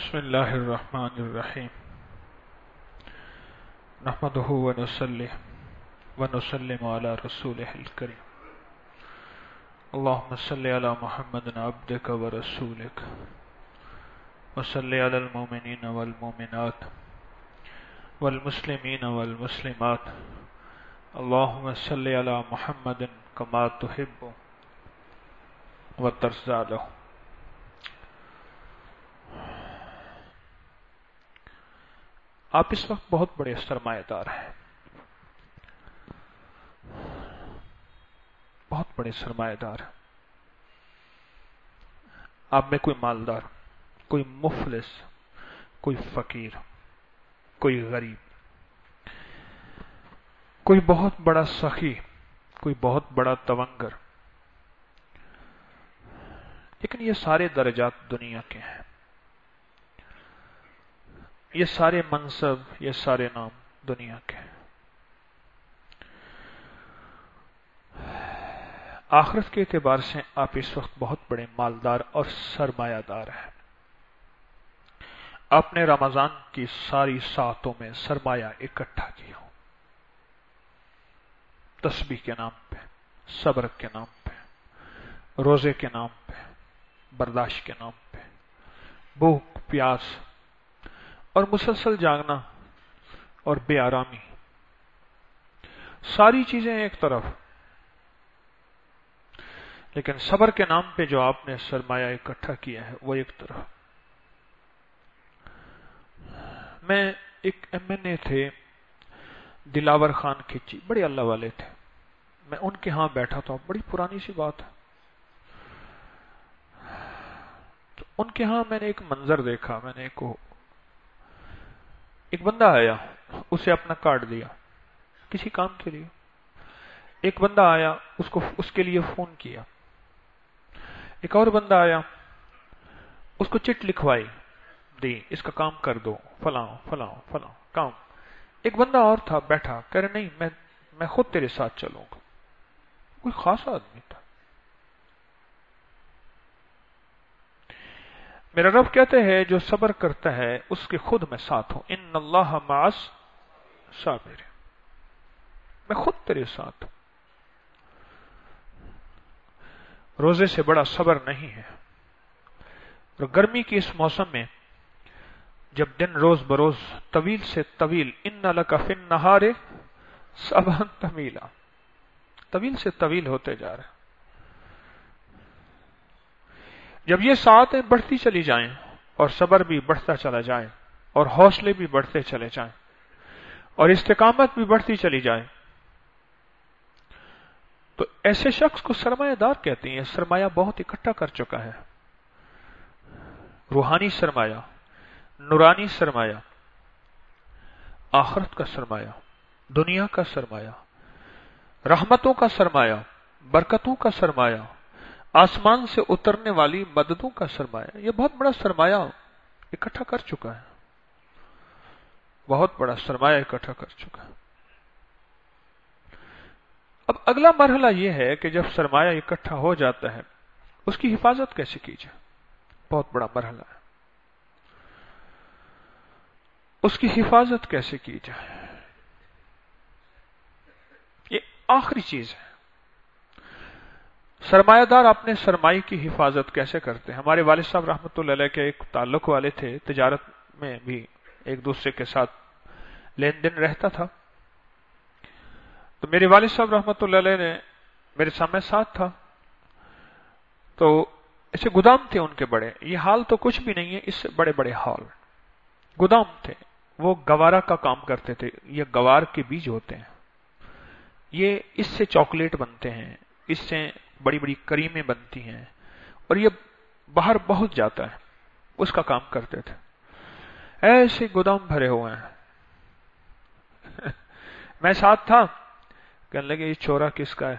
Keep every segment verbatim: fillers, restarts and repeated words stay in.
بسم اللہ الرحمن الرحیم نحمدہ ونصلی ونسلم علی رسولہ الکریم اللہم صلی علی محمد عبدک ورسولک وصلی علی المؤمنین والمؤمنات والمسلمین والمسلمات اللہم صلی علی محمد کما تحب وترضی عنہ۔ آپ اس وقت بہت بڑے سرمایہ دار ہیں، بہت بڑے سرمایہ دار ہیں۔ آپ میں کوئی مالدار، کوئی مفلس، کوئی فقیر، کوئی غریب، کوئی بہت بڑا سخی، کوئی بہت بڑا تونگر، لیکن یہ سارے درجات دنیا کے ہیں، یہ سارے منصب، یہ سارے نام دنیا کے ہیں۔ آخرت کے اعتبار سے آپ اس وقت بہت بڑے مالدار اور سرمایہ دار ہیں۔ آپ نے رمضان کی ساری ساعتوں میں سرمایہ اکٹھا کیا، تسبیح کے نام پہ، صبر کے نام پہ، روزے کے نام پہ، برداشت کے نام پہ، بھوک پیاس اور مسلسل جاگنا اور بے آرامی، ساری چیزیں ایک طرف، لیکن صبر کے نام پہ جو آپ نے سرمایہ اکٹھا کیا ہے وہ ایک طرف۔ میں ایک ایم این اے تھے دلاور خان کھچی، بڑے اللہ والے تھے، میں ان کے ہاں بیٹھا تھا، بڑی پرانی سی بات ہے۔ تو ان کے ہاں میں نے ایک منظر دیکھا، میں نے ایک ایک بندہ آیا، اسے اپنا کارڈ دیا کسی کام کے لیے، ایک بندہ آیا، اس کو اس کے لیے فون کیا، ایک اور بندہ آیا، اس کو چٹ لکھوائی دی، اس کا کام کر دو، فلاں فلاں فلاں کام۔ ایک بندہ اور تھا بیٹھا، کہہ رہے نہیں میں میں خود تیرے ساتھ چلوں گا، کوئی خاص آدمی تھا۔ میرا رب کہتے ہیں جو صبر کرتا ہے اس کے خود میں ساتھ ہوں، ان اللہ مع الصابرین، میں خود تیرے ساتھ ہوں۔ روزے سے بڑا صبر نہیں ہے، اور گرمی کی اس موسم میں جب دن روز بروز طویل سے طویل، ان لک فی النہار سبحا طویلا، طویل سے طویل ہوتے جا رہے ہیں، جب یہ ساعتیں بڑھتی چلی جائیں اور صبر بھی بڑھتا چلا جائے اور حوصلے بھی بڑھتے چلے جائیں اور استقامت بھی بڑھتی چلی جائے، تو ایسے شخص کو سرمایہ دار کہتے ہیں۔ سرمایہ بہت اکٹھا کر چکا ہے، روحانی سرمایہ، نورانی سرمایہ، آخرت کا سرمایہ، دنیا کا سرمایہ، رحمتوں کا سرمایہ، برکتوں کا سرمایہ، آسمان سے اترنے والی مددوں کا سرمایہ، یہ بہت بڑا سرمایہ اکٹھا کر چکا ہے، بہت بڑا سرمایہ اکٹھا کر چکا ہے۔ اب اگلا مرحلہ یہ ہے کہ جب سرمایہ اکٹھا ہو جاتا ہے اس کی حفاظت کیسے کی جائے، بہت بڑا مرحلہ ہے، اس کی حفاظت کیسے کی جائے، یہ آخری چیز ہے۔ سرمایہ دار اپنے سرمایہ کی حفاظت کیسے کرتے ہیں؟ ہمارے والد صاحب رحمۃ اللہ علیہ کے ایک تعلق والے تھے، تجارت میں بھی ایک دوسرے کے ساتھ لین دین رہتا تھا، تو میرے والد صاحب رحمۃ اللہ علیہ نے میرے سامنے ساتھ تھا، تو ایسے گودام تھے ان کے بڑے، یہ حال تو کچھ بھی نہیں ہے، اس سے بڑے بڑے حال گودام تھے، وہ گوارا کا کام کرتے تھے، یہ گوار کے بیج ہوتے ہیں، یہ اس سے چاکلیٹ بنتے ہیں، اس سے بڑی بڑی کریمیں بنتی ہیں، اور یہ باہر بہت جاتا ہے، اس کا کام کرتے تھے۔ ایسے گودام بھرے ہوئے ہیں، میں ساتھ تھا، کہنے لگے یہ چورا کس کا ہے؟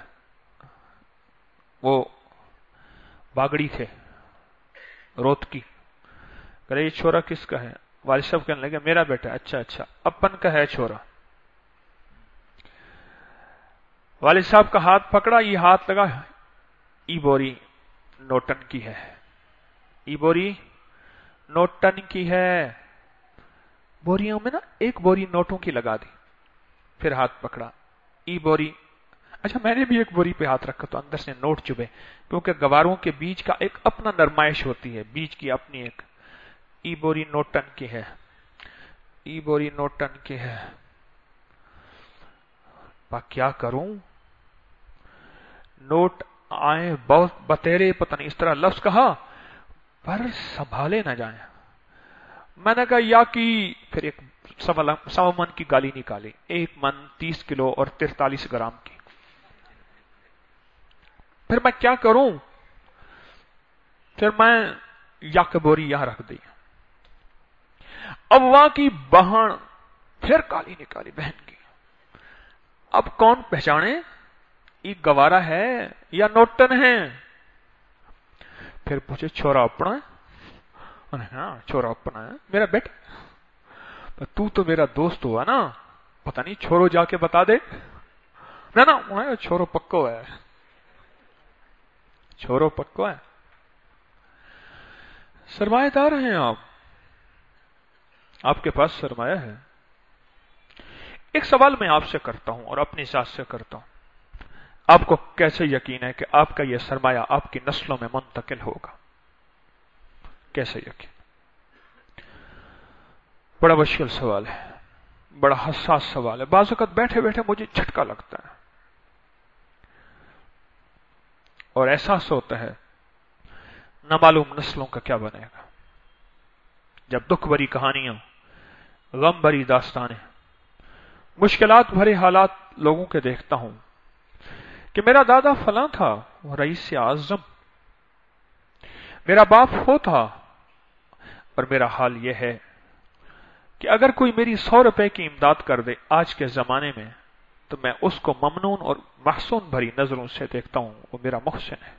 وہ باگڑی تھے روت کی، کہہ رہے یہ چھورا کس کا ہے؟ والد صاحب کہنے لگے میرا بیٹا۔ اچھا اچھا اپن کا ہے چھورا۔ والد صاحب کا ہاتھ پکڑا، یہ ہاتھ لگا، ای بوری نوٹن کی ہے، ای بوری नोट टन की है। बोरियों में ना एक बोरी नोटों की लगा दी, फिर हाथ पकड़ा, ई बोरी। अच्छा, मैंने भी एक बोरी पे हाथ रखा तो अंदर से नोट चुभे, क्योंकि गवारों के बीज का एक अपना नरमाइश होती है, बीज की अपनी एक। ई बोरी नोट टन की है, ई बोरी नोट टन की है। पा क्या करूं? नोट आए बहुत बतेरे, पता नहीं इस तरह लफ्ज कहा, पर संभाले ना जाए। मैंने कहा या की, फिर एक सवा मन की गाली निकाली, एक मन तीस किलो और तिरतालीस ग्राम की। फिर मैं क्या करूं? फिर मैं या की बोरी यहां रख दी। अब वहां की बहन फिर गाली निकाली बहन की। अब कौन पहचाने ये गवारा है या नोटन है? फिर पूछे छोरा अपना है? हाँ छोरा अपना है, मेरा बेटा। तू तो मेरा दोस्त हुआ ना, पता नहीं छोरो जाके बता दे। ना ना छोरो पक्को है, छोरो पक्को है। सरमाएदार हैं आप, आपके पास सरमाया है। एक सवाल मैं आपसे करता हूं और अपनी साथ से करता हूं, आपको कैसे यकीन है कि आपका यह सरमाया आपकी नस्लों में मुंतकिल होगा? कैसे यकीन? बड़ा मुश्किल सवाल है, बड़ा हसास सवाल है। बाज़ वक़्त बैठे बैठे मुझे झटका लगता है और एहसास होता है न मालूम नस्लों का क्या बनेगा। जब दुख भरी कहानियां, गम भरी दास्तानें, मुश्किलात भरे हालात लोगों के देखता हूं कि मेरा दादा फलां था, रईस आज़म, मेरा बाप वो था, और मेरा हाल यह है कि अगर कोई मेरी सौ रुपए की इमदाद कर दे आज के जमाने में, तो मैं उसको ममनून और महसून भरी नजरों से देखता हूं, वो मेरा मुहसिन है।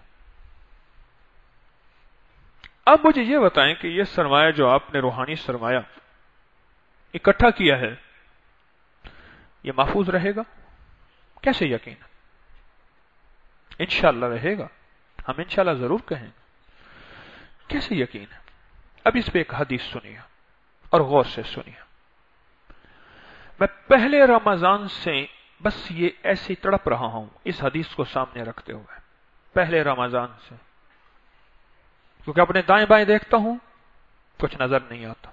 अब मुझे यह बताएं कि यह सरमाया जो आपने रूहानी सरमाया इकट्ठा किया है, यह महफूज रहेगा? कैसे यकीन? इंशाअल्लाह रहेगा, हम इंशाअल्लाह जरूर कहें। कैसे यकीन है? अब इस पे एक हदीस सुनिए और गौर से सुनिए। मैं पहले रमजान से बस ये ऐसे तड़प रहा हूं इस हदीस को सामने रखते हुए, पहले रमजान से, क्योंकि अपने दाएं बाएं देखता हूं, कुछ नजर नहीं आता।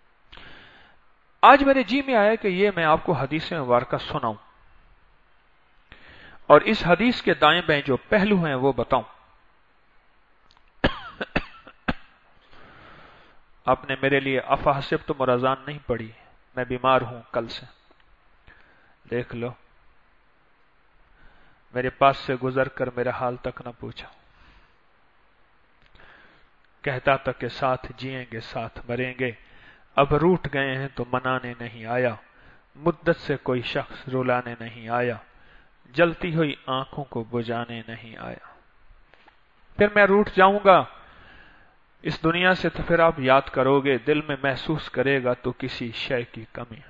आज मेरे जी में आया कि ये मैं आपको हदीस मुबारका सुनाऊं और इस हदीस के दाएं बाएं जो पहलू हैं वो बताऊं। आपने मेरे लिए अफासिब तो मुराजान नहीं पड़ी, मैं बीमार हूं कल से, देख लो। मेरे पास से गुजर कर मेरा हाल तक न पूछा, कहता था कि साथ जिएंगे साथ मरेंगे, अब रूठ गए हैं तो मनाने नहीं आया, मुद्दत से कोई शख्स रुलाने नहीं आया, जलती हुई आंखों को बुझाने नहीं आया। फिर मैं रूठ जाऊंगा इस दुनिया से, तो फिर आप याद करोगे, दिल में महसूस करेगा तो किसी शय की कमी,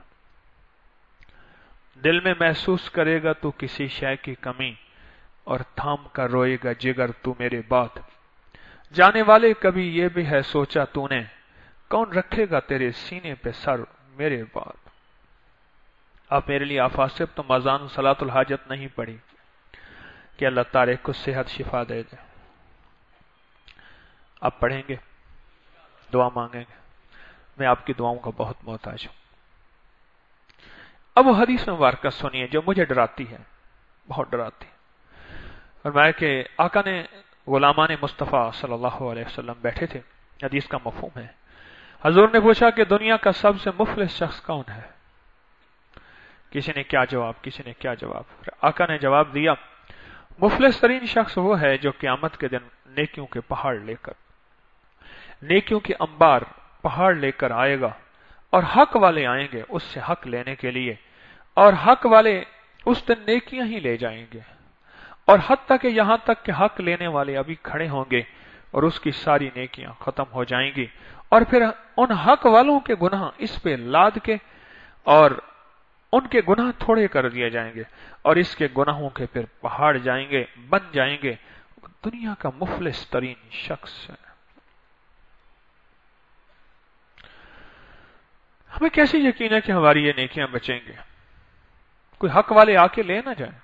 दिल में महसूस करेगा तो किसी शय की कमी, और थाम कर रोएगा जिगर तू मेरे बात। जाने वाले कभी ये भी है सोचा तूने, कौन रखेगा तेरे सीने पे सर मेरे बाद। आप मेरे लिए आफासिब तो मजान सलातुल हाजत नहीं पड़ी कि अल्लाह तारे को सेहत शिफा दे दे। आप पढ़ेंगे, दुआ मांगेंगे, मैं आपकी दुआओं का बहुत मोहताज हूं। अब वो हदीस मुबारक सुनिए जो मुझे डराती है, बहुत डराती है। और मैं कि आका ने गुलामान मुस्तफ़ा सल्लल्लाहु अलैहि वसल्लम बैठे थे, हदीस का मफहूम है। हजूर ने पूछा कि दुनिया का सबसे मुफलिस शख्स कौन है? किसी ने क्या जवाब, किसी ने क्या जवाब। आका ने जवाब दिया, मुफलिस तरीन शख्स वो है जो क़यामत के दिन नेकियों के पहाड़ लेकर, नेकियों के अंबार पहाड़ लेकर आएगा, और हक वाले आएंगे उससे हक लेने के लिए, और हक वाले उस दिन नेकियां ही ले जाएंगे, और हत्ता कि यहां तक कि हक लेने वाले अभी खड़े होंगे और उसकी सारी नेकियां खत्म हो जाएंगी, और फिर उन हक वालों के गुनाह इस पे लाद के और उनके गुनाह थोड़े कर दिए जाएंगे, और इसके गुनाहों के फिर पहाड़ जाएंगे, बन जाएंगे। दुनिया का मुफलिस तरीन शख्स है। ہمیں کیسے یقین ہے کہ ہماری یہ نیکیاں بچیں گے؟ کوئی حق والے آ کے لے نہ جائیں.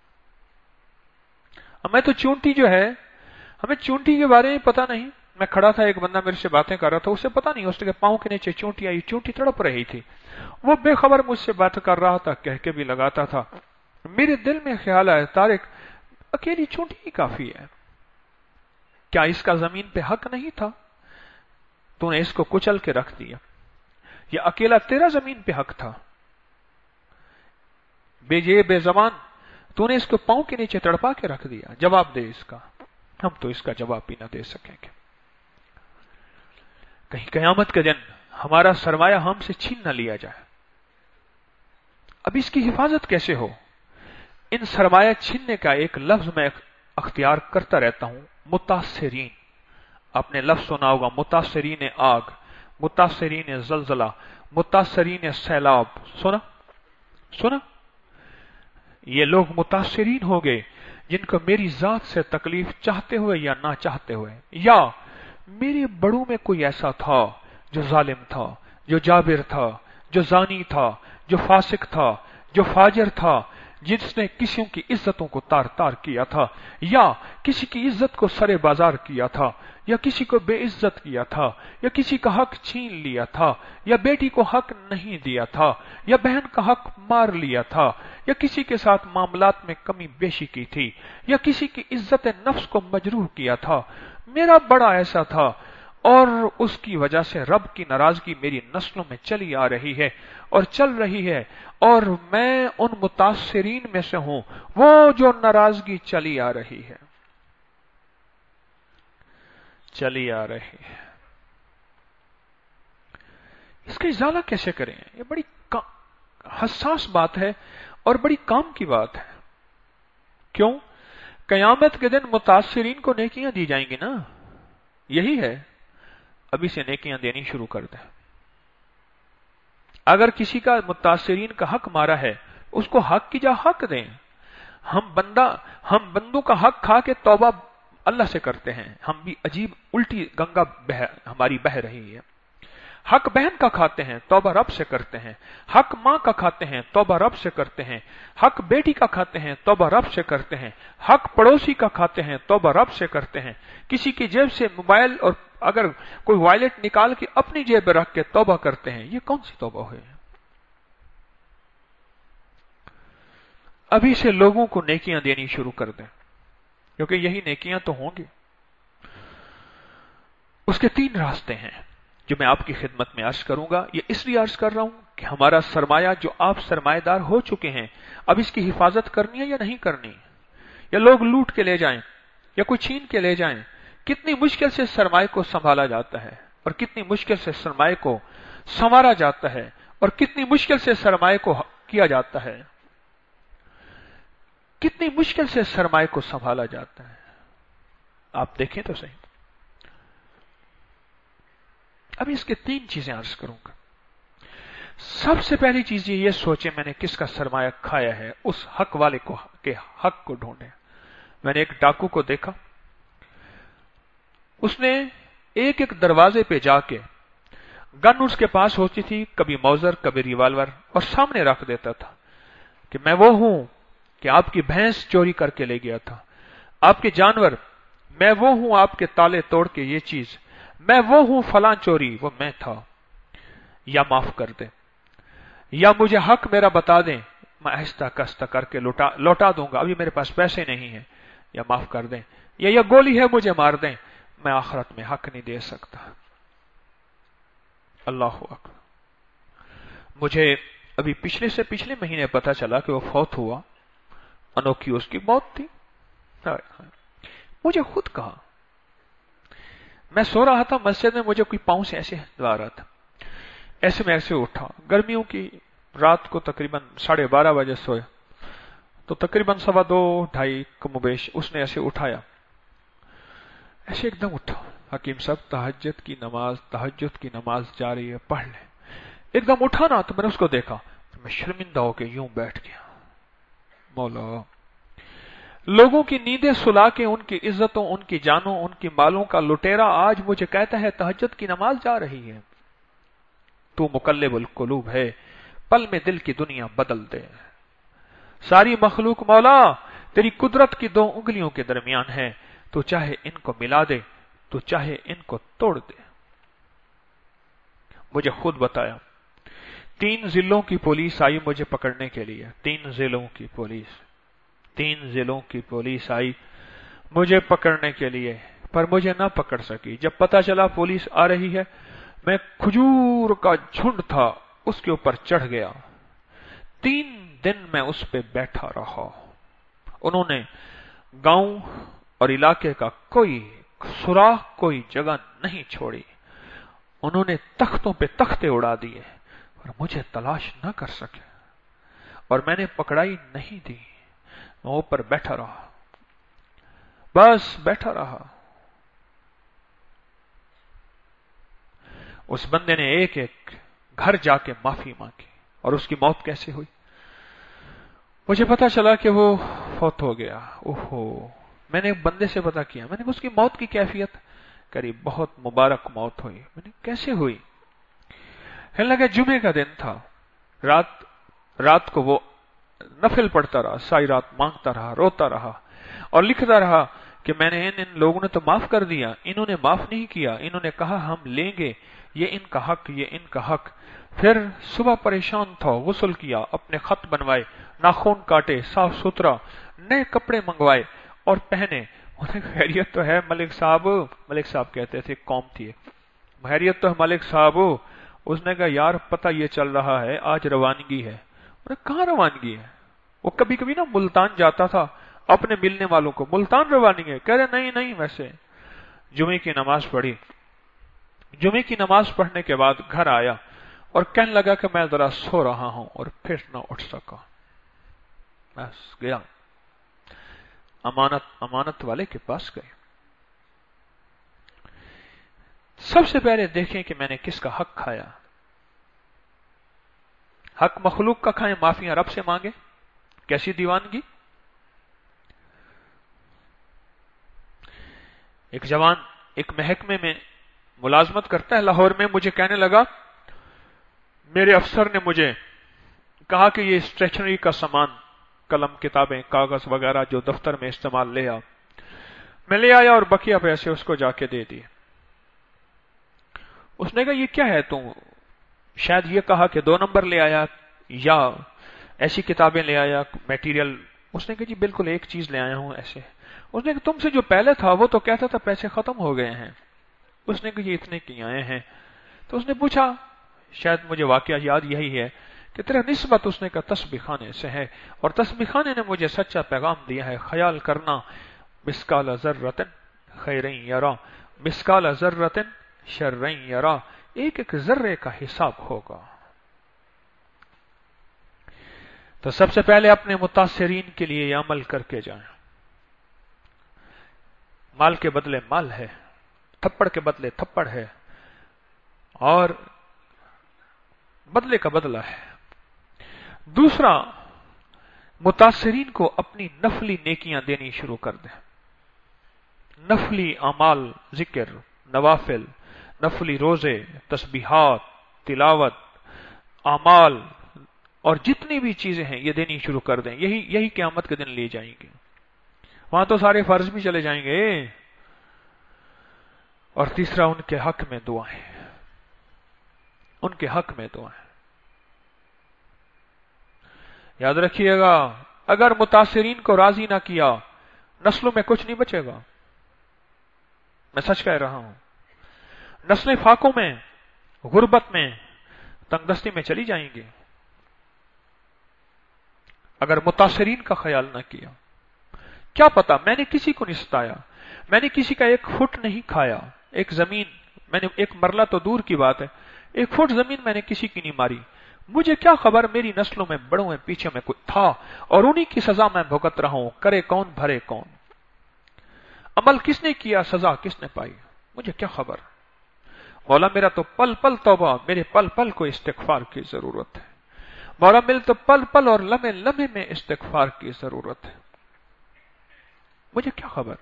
ہمیں تو چونٹی جو ہے، ہمیں چونٹی کے بارے میں پتہ نہیں. میں کھڑا تھا، ایک بندہ میرے سے باتیں کر رہا تھا، اسے پتہ نہیں، اس کے پاؤں کے نیچے چونٹی آئی، چونٹی تڑپ رہی تھی. وہ بے خبر مجھ سے بات کر رہا تھا، کہہ کے بھی لگاتا تھا. میرے دل میں خیال آیا، طارق اکیلی چونٹی ہی کافی ہے. کیا اس کا زمین پہ حق نہیں تھا؟ تو نے اس کو کچل کے رکھ دیا. یہ اکیلا تیرا زمین پہ حق تھا؟ بے جے بے زبان، تو نے اس کو پاؤں کے نیچے تڑپا کے رکھ دیا. جواب دے اس کا. ہم تو اس کا جواب بھی نہ دے سکیں گے. کہیں قیامت کے دن ہمارا سرمایہ ہم سے چھین نہ لیا جائے. اب اس کی حفاظت کیسے ہو؟ ان سرمایہ چھیننے کا ایک لفظ میں اختیار کرتا رہتا ہوں، متاثرین. آپ نے لفظ سنا ہوگا، متاثرین آگ، متاثرین زلزلہ، متاثرین سیلاب. سنا سنا یہ لوگ متاثرین ہو گئے جن کو میری ذات سے تکلیف چاہتے ہوئے یا نہ چاہتے ہوئے، یا میرے بڑوں میں کوئی ایسا تھا جو ظالم تھا، جو جابر تھا، جو زانی تھا، جو فاسق تھا، جو فاجر تھا، جس نے کسی کی عزتوں کو تار تار کیا تھا، یا کسی کی عزت کو سرے بازار کیا تھا، یا کسی کو بے عزت کیا تھا، یا کسی کا حق چھین لیا تھا، یا بیٹی کو حق نہیں دیا تھا، یا بہن کا حق مار لیا تھا، یا کسی کے ساتھ معاملات میں کمی بیشی کی تھی، یا کسی کی عزت نفس کو مجروح کیا تھا. میرا بڑا ایسا تھا، اور اس کی وجہ سے رب کی ناراضگی میری نسلوں میں چلی آ رہی ہے اور چل رہی ہے، اور میں ان متاثرین میں سے ہوں، وہ جو ناراضگی چلی آ رہی ہے چلی آ رہی ہے. اس کا ازالہ کیسے کریں؟ یہ بڑی حساس بات ہے اور بڑی کام کی بات ہے. کیوں؟ قیامت کے دن متاثرین کو نیکیاں دی جائیں گی نا. یہی ہے، ابھی سے نیکیاں دینی شروع کر دیں. اگر کسی کا متاثرین کا حق مارا ہے، اس کو حق کی جا حق دیں. ہم بندہ ہم بندوں کا حق کھا کے توبہ اللہ سے کرتے ہیں. ہم بھی عجیب الٹی گنگا بہ ہماری بہ رہی ہے. حق بہن کا کھاتے ہیں، توبہ رب سے کرتے ہیں. حق ماں کا کھاتے ہیں، توبہ رب سے کرتے ہیں. حق بیٹی کا کھاتے ہیں، توبہ رب سے کرتے ہیں. حق پڑوسی کا کھاتے ہیں، توبہ رب سے کرتے ہیں. کسی کی جیب سے موبائل اور اگر کوئی وائلٹ نکال کے اپنی جیب میں رکھ کے توبہ کرتے ہیں. یہ کون سی توبہ ہے؟ ابھی سے لوگوں کو نیکیاں دینی شروع کر دیں، کیونکہ یہی نیکیاں تو ہوں گی. اس کے تین راستے ہیں جو میں آپ کی خدمت میں عرض کروں گا. یہ اس لیے عرض کر رہا ہوں کہ ہمارا سرمایہ جو آپ سرمایہ دار ہو چکے ہیں، اب اس کی حفاظت کرنی ہے یا نہیں کرنی، یا لوگ لوٹ کے لے جائیں یا کوئی چھین کے لے جائیں. کتنی مشکل سے سرمایہ کو سنبھالا جاتا ہے، اور کتنی مشکل سے سرمایہ کو سنوارا جاتا ہے، اور کتنی مشکل سے سرمایہ کو کیا جاتا ہے. کتنی مشکل سے سرمایہ کو سنبھالا جاتا ہے. آپ دیکھیں تو صحیح. اب اس کے تین چیزیں عرض کروں گا. سب سے پہلی چیز یہ سوچیں میں نے کس کا سرمایہ کھایا ہے، اس حق والے کو کے حق کو ڈھونڈیں. میں نے ایک ڈاکو کو دیکھا، اس نے ایک ایک دروازے پہ جا کے گن اس کے پاس ہوتی تھی، کبھی موزر کبھی ریوالور، اور سامنے رکھ دیتا تھا کہ میں وہ ہوں کہ آپ کی بھینس چوری کر کے لے گیا تھا، آپ کے جانور، میں وہ ہوں آپ کے تالے توڑ کے یہ چیز، میں وہ ہوں فلاں چوری، وہ میں تھا. یا معاف کر دیں، یا مجھے حق میرا بتا دیں، میں آہستہ کستہ کر کے لوٹا لوٹا دوں گا، ابھی میرے پاس پیسے نہیں ہیں. یا معاف کر دیں، یا یہ گولی ہے مجھے مار دیں، میں آخرت میں حق نہیں دے سکتا. اللہ اکبر. مجھے ابھی پچھلے سے پچھلے مہینے پتا چلا کہ وہ فوت ہوا، انوکھی اس کی موت تھی. مجھے خود کہا، میں سو رہا تھا مسجد میں، مجھے کوئی پاؤں سے ایسے دبا رہا تھا، ایسے میں ایسے اٹھا. گرمیوں کی رات کو تقریباً ساڑھے بارہ بجے سوئے، تو تقریباً سوا دو ڈھائی کم و بیش اس نے ایسے اٹھایا، ایسے ایک دم اٹھا. حکیم صاحب تہجد کی نماز تہجد کی نماز جا رہی ہے، پڑھ لیں. ایک دم اٹھا نا، تو میں نے اس کو دیکھا، میں شرمندہ ہو کے یوں بیٹھ گیا. مولا، لوگوں کی نیندیں سلا کے ان کی عزتوں، ان کی جانوں، ان کی مالوں کا لٹیرا آج مجھے کہتا ہے تہجد کی نماز جا رہی ہے. تو مقلب القلوب ہے، پل میں دل کی دنیا بدل دے۔ ساری مخلوق مولا تیری قدرت کی دو انگلیوں کے درمیان ہے، تو چاہے ان کو ملا دے، تو چاہے ان کو توڑ دے۔ مجھے خود بتایا، تین ضلعوں کی پولیس آئی مجھے پکڑنے کے لیے، تین ضلعوں کی پولیس تین ضلعوں کی پولیس آئی مجھے پکڑنے کے لیے، پر مجھے نہ پکڑ سکی۔ جب پتا چلا پولیس آ رہی ہے، میں کھجور کا جھنڈ تھا اس کے اوپر چڑھ گیا، تین دن میں اس پہ بیٹھا رہا۔ انہوں نے گاؤں اور علاقے کا کوئی سوراخ، کوئی جگہ نہیں چھوڑی۔ انہوں نے تختوں پہ تختے اڑا دیے اور مجھے تلاش نہ کر سکے، اور میں نے پکڑائی نہیں دی، میں اوپر بیٹھا رہا، بس بیٹھا رہا۔ اس بندے نے ایک ایک گھر جا کے معافی مانگی، اور اس کی موت کیسے ہوئی؟ مجھے پتا چلا کہ وہ فوت ہو گیا۔ اوہو، میں نے ایک بندے سے پتا کیا، میں نے اس کی موت کی کیفیت کری، بہت مبارک موت ہوئی۔ میں نے کیسے ہوئی؟ کہنے لگا جمعے کا دن تھا، رات رات کو وہ نفل پڑھتا رہا، ساری رات مانگتا رہا، روتا رہا اور لکھتا رہا کہ میں نے ان ان لوگوں نے تو معاف کر دیا، انہوں نے معاف نہیں کیا، انہوں نے کہا ہم لیں گے، یہ ان کا حق، یہ ان کا حق۔ پھر صبح پریشان تھا، غسل کیا، اپنے خط بنوائے، ناخن کاٹے، صاف ستھرا، نئے کپڑے منگوائے اور پہنے۔ انہیں خیریت تو ہے ملک صاحب؟ ملک صاحب کہتے تھے، قوم تھی، خیریت تو ہے ملک صاحب؟ اس نے کہا یار پتہ یہ چل رہا ہے آج روانگی ہے۔ انہیں کہاں روانگی ہے؟ وہ کبھی کبھی نا ملتان جاتا تھا اپنے ملنے والوں کو، ملتان روانگی ہے؟ کہہ رہے نہیں نہیں، ویسے جمعے کی نماز پڑھی، جمعے کی نماز پڑھنے کے بعد گھر آیا اور کہنے لگا کہ میں ذرا سو رہا ہوں اور پھر نہ اٹھ سکا۔ بس گیا، امانت امانت والے کے پاس گئے۔ سب سے پہلے دیکھیں کہ میں نے کس کا حق کھایا۔ حق مخلوق کا کھائیں، معافیاں رب سے مانگے، کیسی دیوانگی۔ ایک جوان ایک محکمے میں ملازمت کرتا ہے لاہور میں، مجھے کہنے لگا میرے افسر نے مجھے کہا کہ یہ اسٹیشنری کا سامان، قلم، کتابیں، کاغذ وغیرہ جو دفتر میں استعمال لے آ۔ میں لے آیا اور بقیہ پیسے اس کو جا کے دے دیے۔ اس نے کہا یہ کیا ہے؟ تم شاید یہ کہا کہ دو نمبر لے آیا یا ایسی کتابیں لے آیا، میٹیریل۔ اس نے کہا جی بالکل ایک چیز لے آیا ہوں ایسے۔ اس نے کہا تم سے جو پہلے تھا وہ تو کہتا تھا پیسے ختم ہو گئے ہیں۔ اس نے کہا یہ اتنے کی آئے ہیں۔ تو اس نے پوچھا، شاید مجھے واقعہ یاد یہی ہے کہ تیرا نسبت، اس نے کہا تسبیح خانے سے ہے، اور تسبیح خانے نے مجھے سچا پیغام دیا ہے، خیال کرنا مثقال ذرۃ خیرا یرا مثقال ذرۃ شرا یرا، ایک ایک ذرے کا حساب ہوگا۔ تو سب سے پہلے اپنے متاثرین کے لیے یہ عمل کر کے جائیں۔ مال کے بدلے مال ہے، تھپڑ کے بدلے تھپڑ ہے، اور بدلے کا بدلہ ہے۔ دوسرا، متاثرین کو اپنی نفلی نیکیاں دینی شروع کر دیں۔ نفلی اعمال، ذکر، نوافل، نفلی روزے، تسبیحات، تلاوت، اعمال اور جتنی بھی چیزیں ہیں یہ دینی شروع کر دیں۔ یہی یہی قیامت کے دن لے جائیں گے، وہاں تو سارے فرض بھی چلے جائیں گے۔ اور تیسرا، ان کے حق میں دعائیں، ان کے حق میں دعائیں۔ یاد رکھیے گا، اگر متاثرین کو راضی نہ کیا، نسلوں میں کچھ نہیں بچے گا۔ میں سچ کہہ رہا ہوں، نسلیں فاقوں میں، غربت میں، تنگ دستی میں چلی جائیں گی اگر متاثرین کا خیال نہ کیا۔ کیا پتا، میں نے کسی کو نہیں ستایا، میں نے کسی کا ایک فٹ نہیں کھایا، ایک زمین میں نے، ایک مرلہ تو دور کی بات ہے، ایک فٹ زمین میں نے کسی کی نہیں ماری۔ مجھے کیا خبر میری نسلوں میں، بڑوں میں، پیچھے میں کوئی تھا، اور انہی کی سزا میں بھگت رہا ہوں، کرے کون بھرے کون، عمل کس نے کیا، سزا کس نے پائی، مجھے کیا خبر۔ مولا میرا تو پل پل توبہ، میرے پل پل کو استغفار کی ضرورت ہے۔ مولا میرے تو پل پل اور لمحے لمحے میں استغفار کی ضرورت ہے۔ مجھے کیا خبر،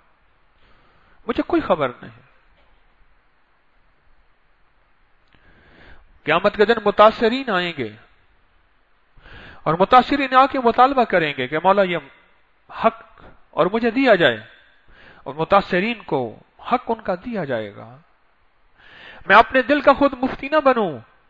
مجھے کوئی خبر نہیں۔ قیامت کے دن متاثرین آئیں گے اور متاثرین آ کے مطالبہ کریں گے کہ مولا یہ حق اور مجھے دیا جائے، اور متاثرین کو حق ان کا دیا جائے گا۔ میں اپنے دل کا خود مفتی نہ بنوں،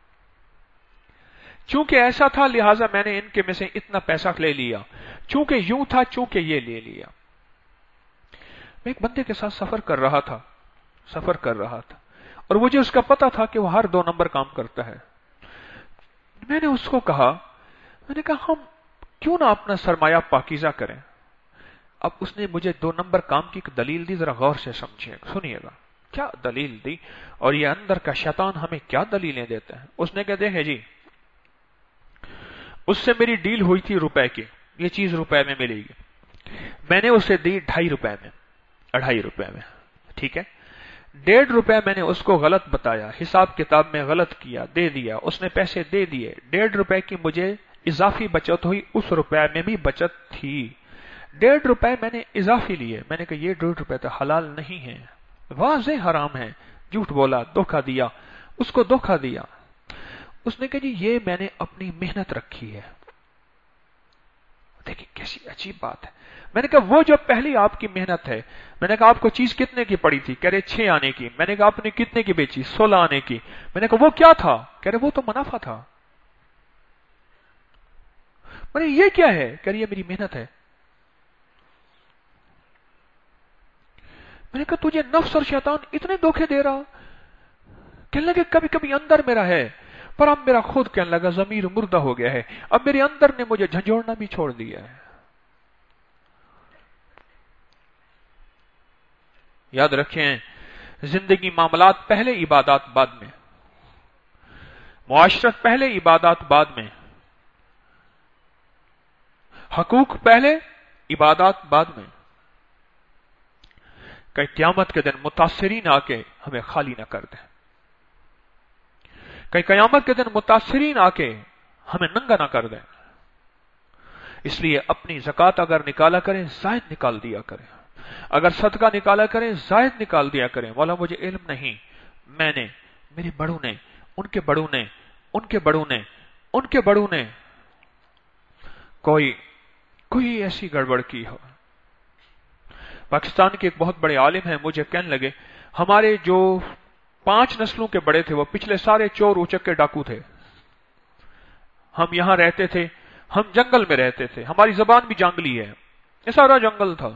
چونکہ ایسا تھا لہٰذا میں نے ان کے میں سے اتنا پیسہ لے لیا، چونکہ یوں تھا چونکہ یہ لے لیا۔ میں ایک بندے کے ساتھ سفر کر رہا تھا سفر کر رہا تھا اور مجھے اس کا پتا تھا کہ وہ ہر دو نمبر کام کرتا ہے۔ میں نے اس کو کہا میں نے کہا ہم کیوں نہ اپنا سرمایہ پاکیزہ کریں۔ اب اس نے مجھے دو نمبر کام کی ایک دلیل دی، ذرا غور سے سمجھیے، سنیے گا کیا دلیل دی، اور یہ اندر کا شیطان ہمیں کیا دلیلیں دیتا ہے۔ اس نے کہا دیکھیں جی، اس سے میری ڈیل ہوئی تھی روپے کی، یہ چیز روپے میں ملے گی، میں نے اسے دی ڈھائی روپے میں، اڑھائی روپے میں، ٹھیک ہے۔ ڈیڑھ روپے میں نے اس کو غلط بتایا، حساب کتاب میں غلط کیا، دے دیا، اس نے پیسے دے دیے، ڈیڑھ روپے کی مجھے اضافی بچت ہوئی، اس روپے میں بھی بچت تھی، ڈیڑھ روپے میں نے اضافی لیے۔ میں نے کہا یہ ڈیڑھ روپے تو حلال نہیں ہے، واضح حرام ہے، جھوٹ بولا، دھوکہ دیا، اس کو دھوکہ دیا۔ اس نے کہا جی یہ میں نے اپنی محنت رکھی ہے۔ دیکھیں کیسی عجیب بات ہے۔ میں نے کہا وہ جو پہلی آپ کی محنت ہے، میں نے کہا آپ کو چیز کتنے کی پڑی تھی، کہہ رہے چھ آنے کی، میں نے کہا آپ نے کتنے کی بیچی، سولہ آنے کی، میں نے کہا وہ کیا تھا، کہہ رہے وہ تو منافع تھا۔ میں نے یہ کیا ہے، کہہ رہے یہ میری محنت ہے۔ میں نے کہا تجھے نفس اور شیطان اتنے دھوکے دے رہا، کہنے لگے کبھی کبھی اندر میرا ہے، پر اب میرا خود کہنے لگا ضمیر مردہ ہو گیا ہے، اب میرے اندر نے مجھے جھنجھوڑنا بھی چھوڑ دیا ہے۔ یاد رکھیں زندگی معاملات پہلے، عبادات بعد میں، معاشرت پہلے، عبادات بعد میں، حقوق پہلے، عبادات بعد میں۔ کہ قیامت کے دن متاثرین آ کے ہمیں خالی نہ کر دیں، کہ قیامت کے دن متاثرین آ کے ہمیں ننگا نہ کر دیں۔ اس لیے اپنی زکوٰۃ اگر نکالا کریں زائد نکال دیا کریں، اگر صدقہ نکالا کریں زائد نکال دیا کریں۔ مولا مجھے علم نہیں، میں نے، میرے بڑوں نے، ان کے بڑوں نے، ان کے بڑوں نے، ان کے بڑوں نے کوئی کوئی ایسی گڑبڑ کی ہو۔ پاکستان کے ایک بہت بڑے عالم ہیں، مجھے کہنے لگے ہمارے جو پانچ نسلوں کے بڑے تھے وہ پچھلے سارے چور اچک کے ڈاکو تھے، ہم یہاں رہتے تھے، ہم جنگل میں رہتے تھے، ہماری زبان بھی جنگلی ہے، یہ سارا جنگل تھا۔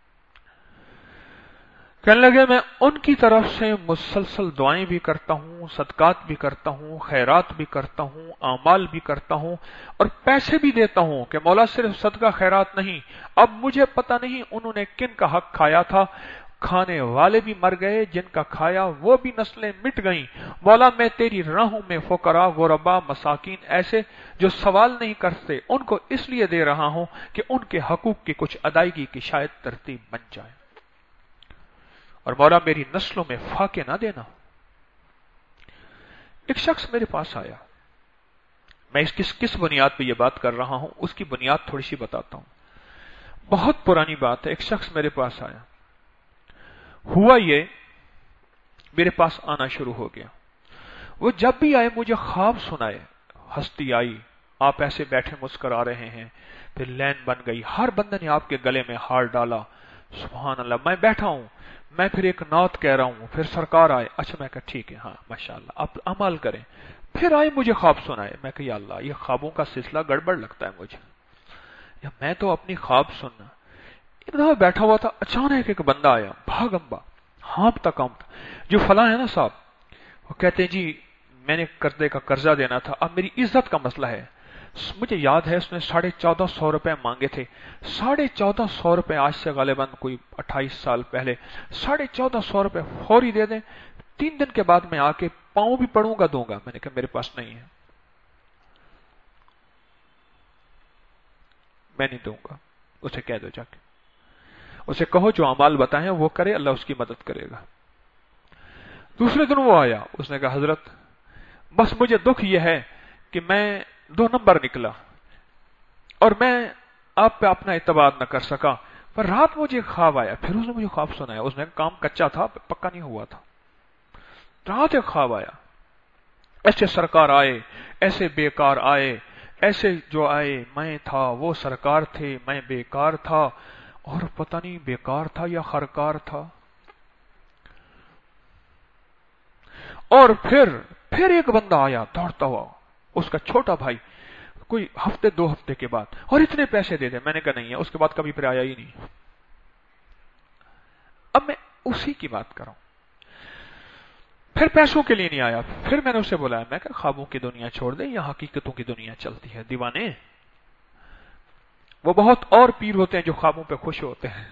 کہنے لگے میں ان کی طرف سے مسلسل دعائیں بھی کرتا ہوں، صدقات بھی کرتا ہوں، خیرات بھی کرتا ہوں، اعمال بھی کرتا ہوں، اور پیسے بھی دیتا ہوں کہ مولا صرف صدقہ خیرات نہیں۔ اب مجھے پتہ نہیں انہوں نے کن کا حق کھایا تھا، کھانے والے بھی مر گئے، جن کا کھایا وہ بھی نسلیں مٹ گئیں۔ مولا میں تیری راہوں میں فقراء، غرباء، مساکین ایسے جو سوال نہیں کرتے ان کو اس لیے دے رہا ہوں کہ ان کے حقوق کی کچھ ادائیگی کی شاید ترتیب بن جائے، اور مولا میری نسلوں میں فاقے نہ دینا۔ ایک شخص میرے پاس آیا، میں اس کس کس بنیاد پہ یہ بات کر رہا ہوں اس کی بنیاد تھوڑی سی بتاتا ہوں، بہت پرانی بات ہے۔ ایک شخص میرے پاس آیا، ہوا یہ میرے پاس آنا شروع ہو گیا، وہ جب بھی آئے مجھے خواب سنائے، ہستی آئی، آپ ایسے بیٹھے مسکرا رہے ہیں، پھر لین بن گئی، ہر بندے نے آپ کے گلے میں ہار ڈالا، سبحان اللہ، میں بیٹھا ہوں، میں پھر ایک نعت کہہ رہا ہوں، پھر سرکار آئے، اچھا میں کہا ٹھیک ہے، ہاں ماشاءاللہ آپ عمل کریں، پھر آئے مجھے خواب سنائے، میں کہا یا اللہ یہ خوابوں کا سلسلہ گڑبڑ لگتا ہے مجھے، یا میں تو اپنی خواب سننا۔ ایک دفعہ بیٹھا ہوا تھا، اچانک ایک بندہ آیا، بھاگمبا، ہانپتا کانپتا، جو فلاں ہے نا صاحب، وہ کہتے ہیں جی میں نے قرضے کا قرضہ دینا تھا، اب میری عزت کا مسئلہ ہے، مجھے یاد ہے اس نے ساڑھے چودہ سو روپے مانگے تھے، ساڑھے چودہ سو روپے آج سے غالباً کوئی اٹھائیس سال پہلے، ساڑھے چودہ سو روپے فوری دے دیں، تین دن کے بعد میں آ کے پاؤں بھی پڑوں گا دوں گا۔ میں نے کہا میرے پاس نہیں ہے، میں نہیں دوں گا، اسے کہہ دو جا کے، اسے کہو جو اعمال بتائیں وہ کرے، اللہ اس کی مدد کرے گا۔ دوسرے دن وہ آیا، اس نے کہا حضرت بس مجھے دکھ یہ ہے کہ میں دو نمبر نکلا اور میں آپ پہ اپنا اعتماد نہ کر سکا، پر رات مجھے خواب آیا، پھر اس نے مجھے خواب سنایا، اس نے کام کچا تھا، پکا نہیں ہوا تھا، رات ایک خواب آیا، ایسے سرکار آئے، ایسے بیکار آئے، ایسے جو آئے، میں تھا وہ سرکار تھے، میں بیکار تھا، اور پتہ نہیں بیکار تھا یا خرکار تھا۔ اور پھر پھر ایک بندہ آیا دوڑتا ہوا، اس کا چھوٹا بھائی، کوئی ہفتے دو ہفتے کے بعد، اور اتنے پیسے دے دے۔ میں نے کہا نہیں ہے، اس کے بعد کبھی پھر آیا ہی نہیں۔ اب میں اسی کی بات کر رہا ہوں، پھر پیسوں کے لیے نہیں آیا۔ پھر میں نے اسے بولا، میں کہ خوابوں کی دنیا چھوڑ دے، یہاں حقیقتوں کی دنیا چلتی ہے دیوانے۔ وہ بہت اور پیر ہوتے ہیں جو خوابوں پہ خوش ہوتے ہیں،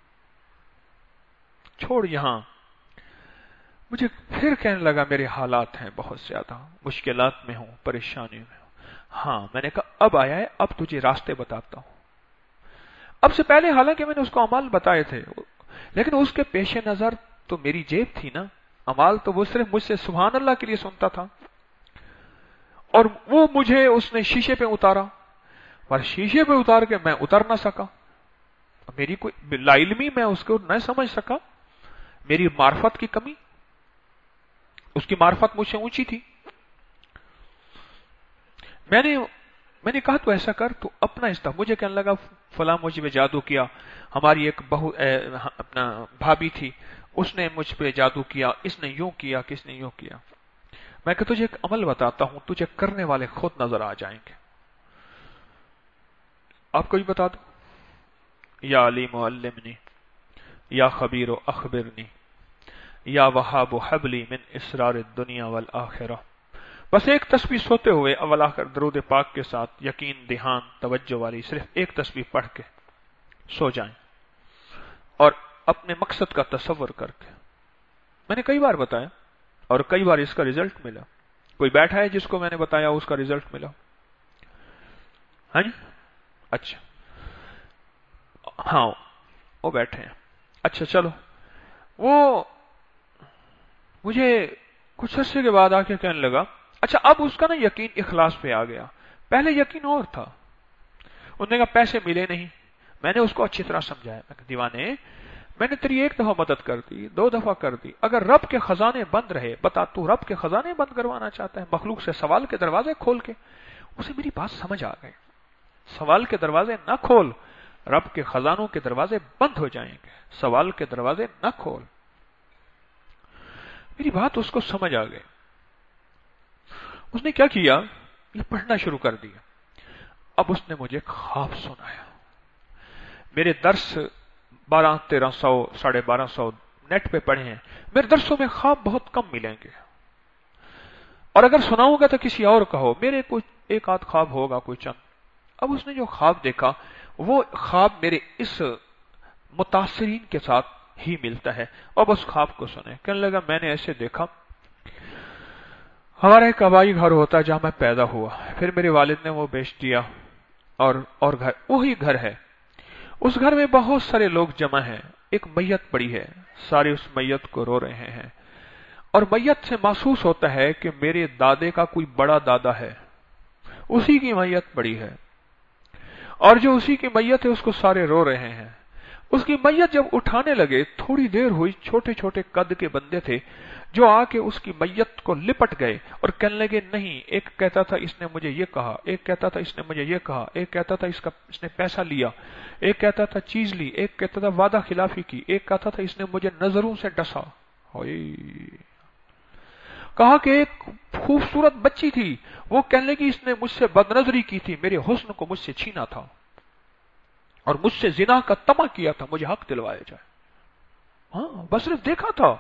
چھوڑ یہاں۔ مجھے پھر کہنے لگا میرے حالات ہیں بہت زیادہ، مشکلات میں ہوں، پریشانی میں ہوں۔ ہاں، میں نے کہا اب آیا ہے، اب تجھے راستے بتاتا ہوں۔ اب سے پہلے حالانکہ میں نے اس کو اعمال بتائے تھے، لیکن اس کے پیش نظر تو میری جیب تھی نا، اعمال تو وہ صرف مجھ سے سبحان اللہ کے لیے سنتا تھا، اور وہ مجھے اس نے شیشے پہ اتارا، پر شیشے پہ اتار کے میں اتر نہ سکا، میری کوئی لا علمی میں اس کو نہ سمجھ سکا، میری معرفت کی کمی، اس کی معرفت مجھ سے اونچی تھی۔ میں نے میں نے کہا تو ایسا کر، تو اپنا استع مجھے کہنے لگا فلاں مجھ پہ جادو کیا، ہماری ایک بہو اپنا بھابھی تھی، اس نے مجھ پہ جادو کیا، اس نے یوں کیا، کس نے یوں کیا۔ میں کہ تجھے ایک عمل بتاتا ہوں، تجھے کرنے والے خود نظر آ جائیں گے۔ آپ کو بھی بتا دو، یا علیم علمنی، یا خبیر اخبرنی، یا وہاب حبلی من اسرار الدنیا والآخرہ۔ بس ایک تسبیح سوتے ہوئے اول آخر درود پاک کے ساتھ، یقین، دھیان، توجہ والی صرف ایک تسبیح پڑھ کے سو جائیں، اور اپنے مقصد کا تصور کر کے۔ میں نے کئی بار بتایا، اور کئی بار اس کا رزلٹ ملا۔ کوئی بیٹھا ہے جس کو میں نے بتایا اس کا رزلٹ ملا؟ ہاں جی، اچھا، ہاں وہ بیٹھے ہیں۔ اچھا چلو، وہ مجھے کچھ عرصے کے بعد آ کے کہنے لگا، اچھا اب اس کا نا یقین اخلاص پہ آ گیا، پہلے یقین اور تھا۔ انہوں نے کہا پیسے ملے نہیں۔ میں نے اس کو اچھی طرح سمجھایا، میں کہ دیوانے، میں نے تیری ایک دفعہ مدد کر دی، دو دفعہ کر دی، اگر رب کے خزانے بند رہے، بتا تو رب کے خزانے بند کروانا چاہتا ہے مخلوق سے؟ سوال کے دروازے کھول کے۔ اسے میری بات سمجھ آ گئی، سوال کے دروازے نہ کھول، رب کے خزانوں کے دروازے بند ہو جائیں گے، سوال کے دروازے نہ کھول۔ میری بات اس کو سمجھ آ گئی۔ اس نے کیا کیا، یہ پڑھنا شروع کر دیا۔ اب اس نے مجھے خواب سنایا۔ میرے درس بارہ تیرہ سو ساڑھے بارہ سو نیٹ پہ پڑھے ہیں، میرے درسوں میں خواب بہت کم ملیں گے، اور اگر سناؤں گا تو کسی اور کا ہو، میرے کوئی ایک آدھ خواب ہوگا کوئی چند۔ اب اس نے جو خواب دیکھا، وہ خواب میرے اس متاثرین کے ساتھ ہی ملتا ہے۔ اب اس خواب کو سنے، کہنے لگا میں نے ایسے دیکھا، ہمارا ایک آبائی گھر ہوتا ہے جہاں میں پیدا ہوا، پھر میرے والد نے وہ بیچ دیا، اور اور گھر وہی گھر ہے، اس گھر میں بہت سارے لوگ جمع ہیں، ایک میت پڑی ہے، سارے اس میت کو رو رہے ہیں، اور میت سے محسوس ہوتا ہے کہ میرے دادے کا کوئی بڑا دادا ہے، اسی کی میت پڑی ہے، اور جو اسی کی میت ہے اس کو سارے رو رہے ہیں۔ اس کی میت جب اٹھانے لگے، تھوڑی دیر ہوئی، چھوٹے چھوٹے قد کے بندے تھے جو آ کے اس کی میت کو لپٹ گئے اور کہنے لگے نہیں، ایک کہتا تھا اس نے مجھے یہ کہا، ایک کہتا تھا اس نے مجھے یہ کہا، ایک کہتا تھا اس کا اس نے پیسہ لیا، ایک کہتا تھا چیز لی، ایک کہتا تھا وعدہ خلافی کی، ایک کہتا تھا اس نے مجھے نظروں سے ڈسا۔ کہا کہ ایک خوبصورت بچی تھی، وہ کہنے لگی اس نے مجھ سے بد نظری کی تھی، میرے حسن کو مجھ سے چھینا تھا، اور مجھ سے زنا کا طمع کیا تھا، مجھے حق دلوایا جائے۔ ہاں بس صرف دیکھا تھا،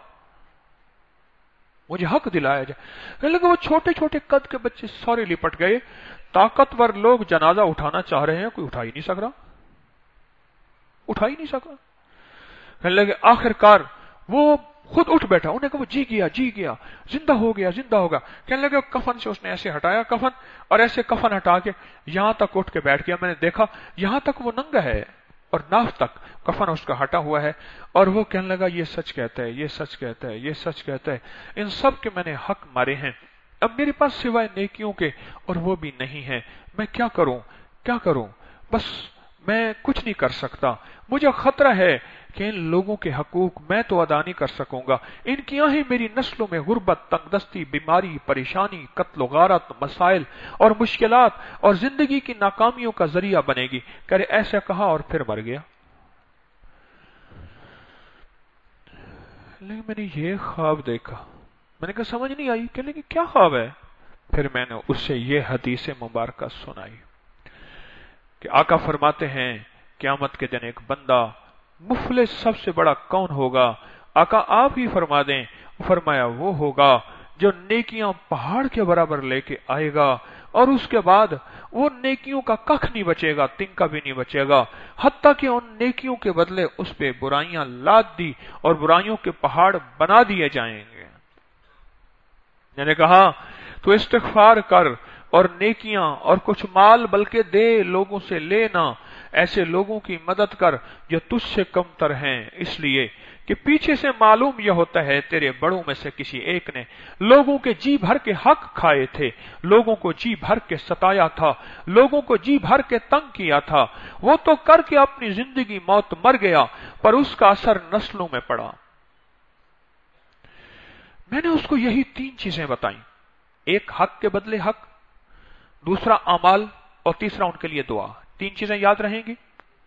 مجھے حق دلایا جائے۔ کہنے لگے وہ چھوٹے چھوٹے قد کے بچے سارے لپٹ گئے، طاقتور لوگ جنازہ اٹھانا چاہ رہے ہیں، کوئی اٹھا ہی نہیں سک رہا، اٹھا ہی نہیں سک رہا۔ کہنے لگے آخر کار وہ خود اٹھ بیٹھا، انہیں کہا وہ جی گیا جی گیا، زندہ ہو گیا زندہ ہوگا۔ کہنے لگے کفن سے اس نے ایسے ہٹایا کفن، اور ایسے کفن ہٹا کے یہاں تک اٹھ کے بیٹھ گیا۔ میں نے دیکھا یہاں تک وہ ننگا ہے، اور ناف تک کفن اس کا ہٹا ہوا ہے، اور وہ کہنے لگا یہ سچ کہتا ہے، یہ سچ کہتا ہے، یہ سچ کہتا ہے، ان سب کے میں نے حق مارے ہیں، اب میرے پاس سوائے نیکیوں کے اور وہ بھی نہیں ہے، میں کیا کروں کیا کروں، بس میں کچھ نہیں کر سکتا، مجھے خطرہ ہے کہ ان لوگوں کے حقوق میں تو ادا نہیں کر سکوں گا، ان کی آہیں میری نسلوں میں غربت، تنگ دستی، بیماری، پریشانی، قتل و غارت، مسائل اور مشکلات اور زندگی کی ناکامیوں کا ذریعہ بنے گی۔ کہ ایسا کہا اور پھر مر گیا۔ لیکن میں نے یہ خواب دیکھا، میں نے کہا سمجھ نہیں آئی، کہ لیکن کیا خواب ہے؟ پھر میں نے اس سے یہ حدیث مبارکہ سنائی کہ آقا فرماتے ہیں قیامت کے دن ایک بندہ مفلس سب سے بڑا کون ہوگا؟ آقا آپ ہی فرما دیں۔ فرمایا وہ ہوگا جو نیکیاں پہاڑ کے برابر لے کے آئے گا اور اس کے بعد وہ نیکیوں کا کخ نہیں بچے گا، تنکا بھی نہیں بچے گا، حتیٰ کہ ان نیکیوں کے بدلے اس پہ برائیاں لاد دی اور برائیوں کے پہاڑ بنا دیے جائیں گے۔ میں نے کہا تو استغفار کر اور نیکیاں اور کچھ مال بلکہ دے، لوگوں سے لینا، ایسے لوگوں کی مدد کر جو تجھ سے کم تر ہیں، اس لیے کہ پیچھے سے معلوم یہ ہوتا ہے تیرے بڑوں میں سے کسی ایک نے لوگوں کے جی بھر کے حق کھائے تھے، لوگوں کو جی بھر کے ستایا تھا، لوگوں کو جی بھر کے تنگ کیا تھا، وہ تو کر کے اپنی زندگی موت مر گیا، پر اس کا اثر نسلوں میں پڑا۔ میں نے اس کو یہی تین چیزیں بتائیں، ایک حق کے بدلے حق، دوسرا اعمال، اور تیسرا ان کے لیے دعا۔ تین چیزیں یاد رہیں گی۔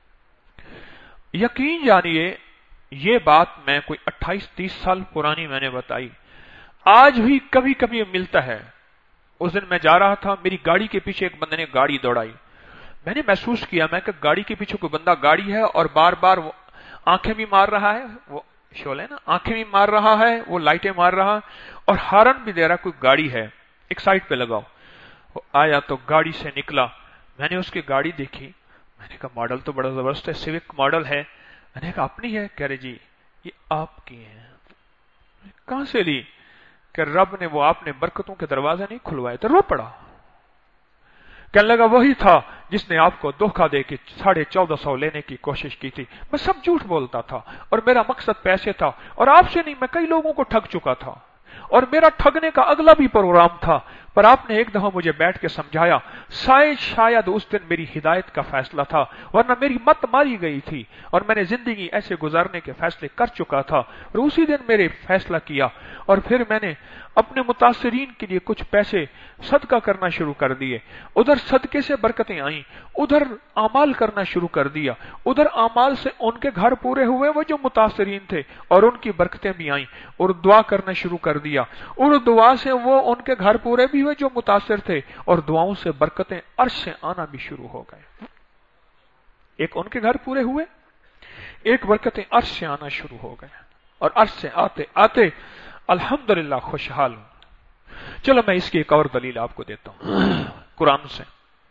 یقین جانیے یہ بات میں کوئی اٹھائیس تیس سال پرانی میں نے بتائی، آج بھی کبھی کبھی ملتا ہے۔ اس دن میں جا رہا تھا، میری گاڑی کے پیچھے ایک بندے نے گاڑی دوڑائی، میں نے محسوس کیا میں کہ گاڑی کے پیچھے کوئی بندہ گاڑی ہے اور بار بار وہ آنکھیں بھی مار رہا ہے، وہ شعلے نا آنکھیں بھی مار رہا ہے، وہ لائٹیں مار رہا اور ہارن بھی دے رہا، کوئی گاڑی ہے ایک سائڈ پہ لگاؤ۔ وہ آیا تو گاڑی سے نکلا، میں نے اس کی گاڑی دیکھی، میں نے کہا ماڈل تو بڑا زبردست ہے، سیوک ماڈل ہے۔ میں نے کہا اپنی ہے؟ کہہ رہے جی یہ آپ کی ہے۔ کہاں سے لی؟ کہ رب نے وہ آپ نے برکتوں کے دروازے نہیں کھلوائے تو رو پڑا۔ کہنے لگا وہی تھا جس نے آپ کو دھوکہ دے کے ساڑھے چودہ سو لینے کی کوشش کی تھی، میں سب جھوٹ بولتا تھا اور میرا مقصد پیسے تھا، اور آپ سے نہیں، میں کئی لوگوں کو ٹھگ چکا تھا اور میرا ٹھگنے کا اگلا بھی پروگرام تھا، پر آپ نے ایک دفعہ مجھے بیٹھ کے سمجھایا، شاید شاید اس دن میری ہدایت کا فیصلہ تھا، ورنہ میری مت ماری گئی تھی اور میں نے زندگی ایسے گزارنے کے فیصلے کر چکا تھا، اور اسی دن میرے فیصلہ کیا، اور پھر میں نے اپنے متاثرین کے لیے کچھ پیسے صدقہ کرنا شروع کر دیے، ادھر صدقے سے برکتیں آئیں، ادھر اعمال کرنا شروع کر دیا، ادھر اعمال سے ان کے گھر پورے ہوئے وہ جو متاثرین تھے اور ان کی برکتیں بھی آئیں، اور دعا کرنا شروع کر دیا، اور دعا سے وہ ان کے گھر پورے بھی ہوئے جو متاثر تھے، اور دعاؤں سے برکتیں عرش سے آنا بھی شروع ہو گئے۔ ایک ان کے گھر پورے ہوئے، ایک برکتیں عرش سے آنا شروع ہو گئے، اور عرش سے آتے آتے الحمدللہ خوشحال ہوں۔ چلو میں اس کی ایک اور دلیل آپ کو دیتا ہوں قرآن سے۔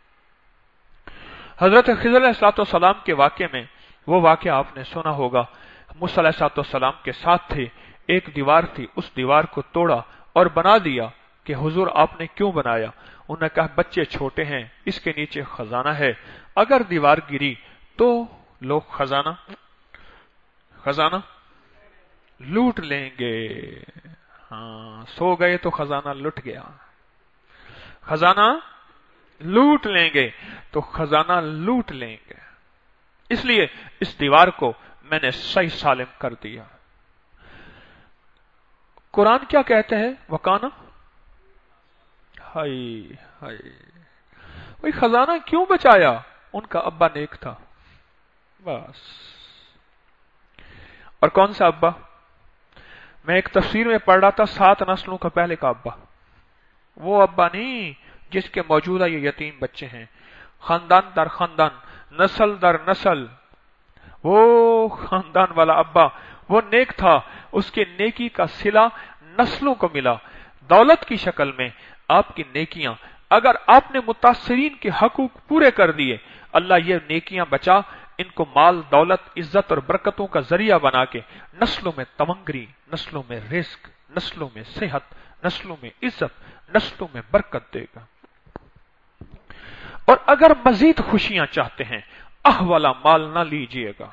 حضرت خضر علیہ السلام کے واقعے میں وہ واقعہ آپ نے سنا ہوگا، موسیٰ علیہ السلام کے ساتھ تھے، ایک دیوار تھی، اس دیوار کو توڑا اور بنا دیا کہ حضور آپ نے کیوں بنایا؟ انہوں نے کہا بچے چھوٹے ہیں، اس کے نیچے خزانہ ہے، اگر دیوار گری تو لوگ خزانہ خزانہ لوٹ لیں گے۔ ہاں سو گئے تو خزانہ لٹ گیا، خزانہ لوٹ لیں گے تو خزانہ لوٹ لیں گے، اس لیے اس دیوار کو میں نے صحیح سالم کر دیا۔ قرآن کیا کہتے ہیں؟ وکانا ہائی ہائی، وہی خزانہ کیوں بچایا؟ ان کا ابا نیک تھا بس۔ اور کون سا ابا؟ میں ایک تفسیر میں پڑھ رہا تھا، سات نسلوں کا پہلے کا ابا، وہ ابا نہیں جس کے موجودہ یہ یتیم بچے ہیں، خاندان در خاندان، نسل در نسل، وہ خاندان والا ابا وہ نیک تھا، اس کے نیکی کا صلہ نسلوں کو ملا، دولت کی شکل میں آپ کی نیکیاں، اگر آپ نے متاثرین کے حقوق پورے کر دیے، اللہ یہ نیکیاں بچا، ان کو مال دولت عزت اور برکتوں کا ذریعہ بنا کے نسلوں میں تمنگری، نسلوں میں رزق، نسلوں میں صحت، نسلوں میں عزت، نسلوں میں برکت دے گا۔ اور اگر مزید خوشیاں چاہتے ہیں، اہ والا مال نہ لیجئے گا،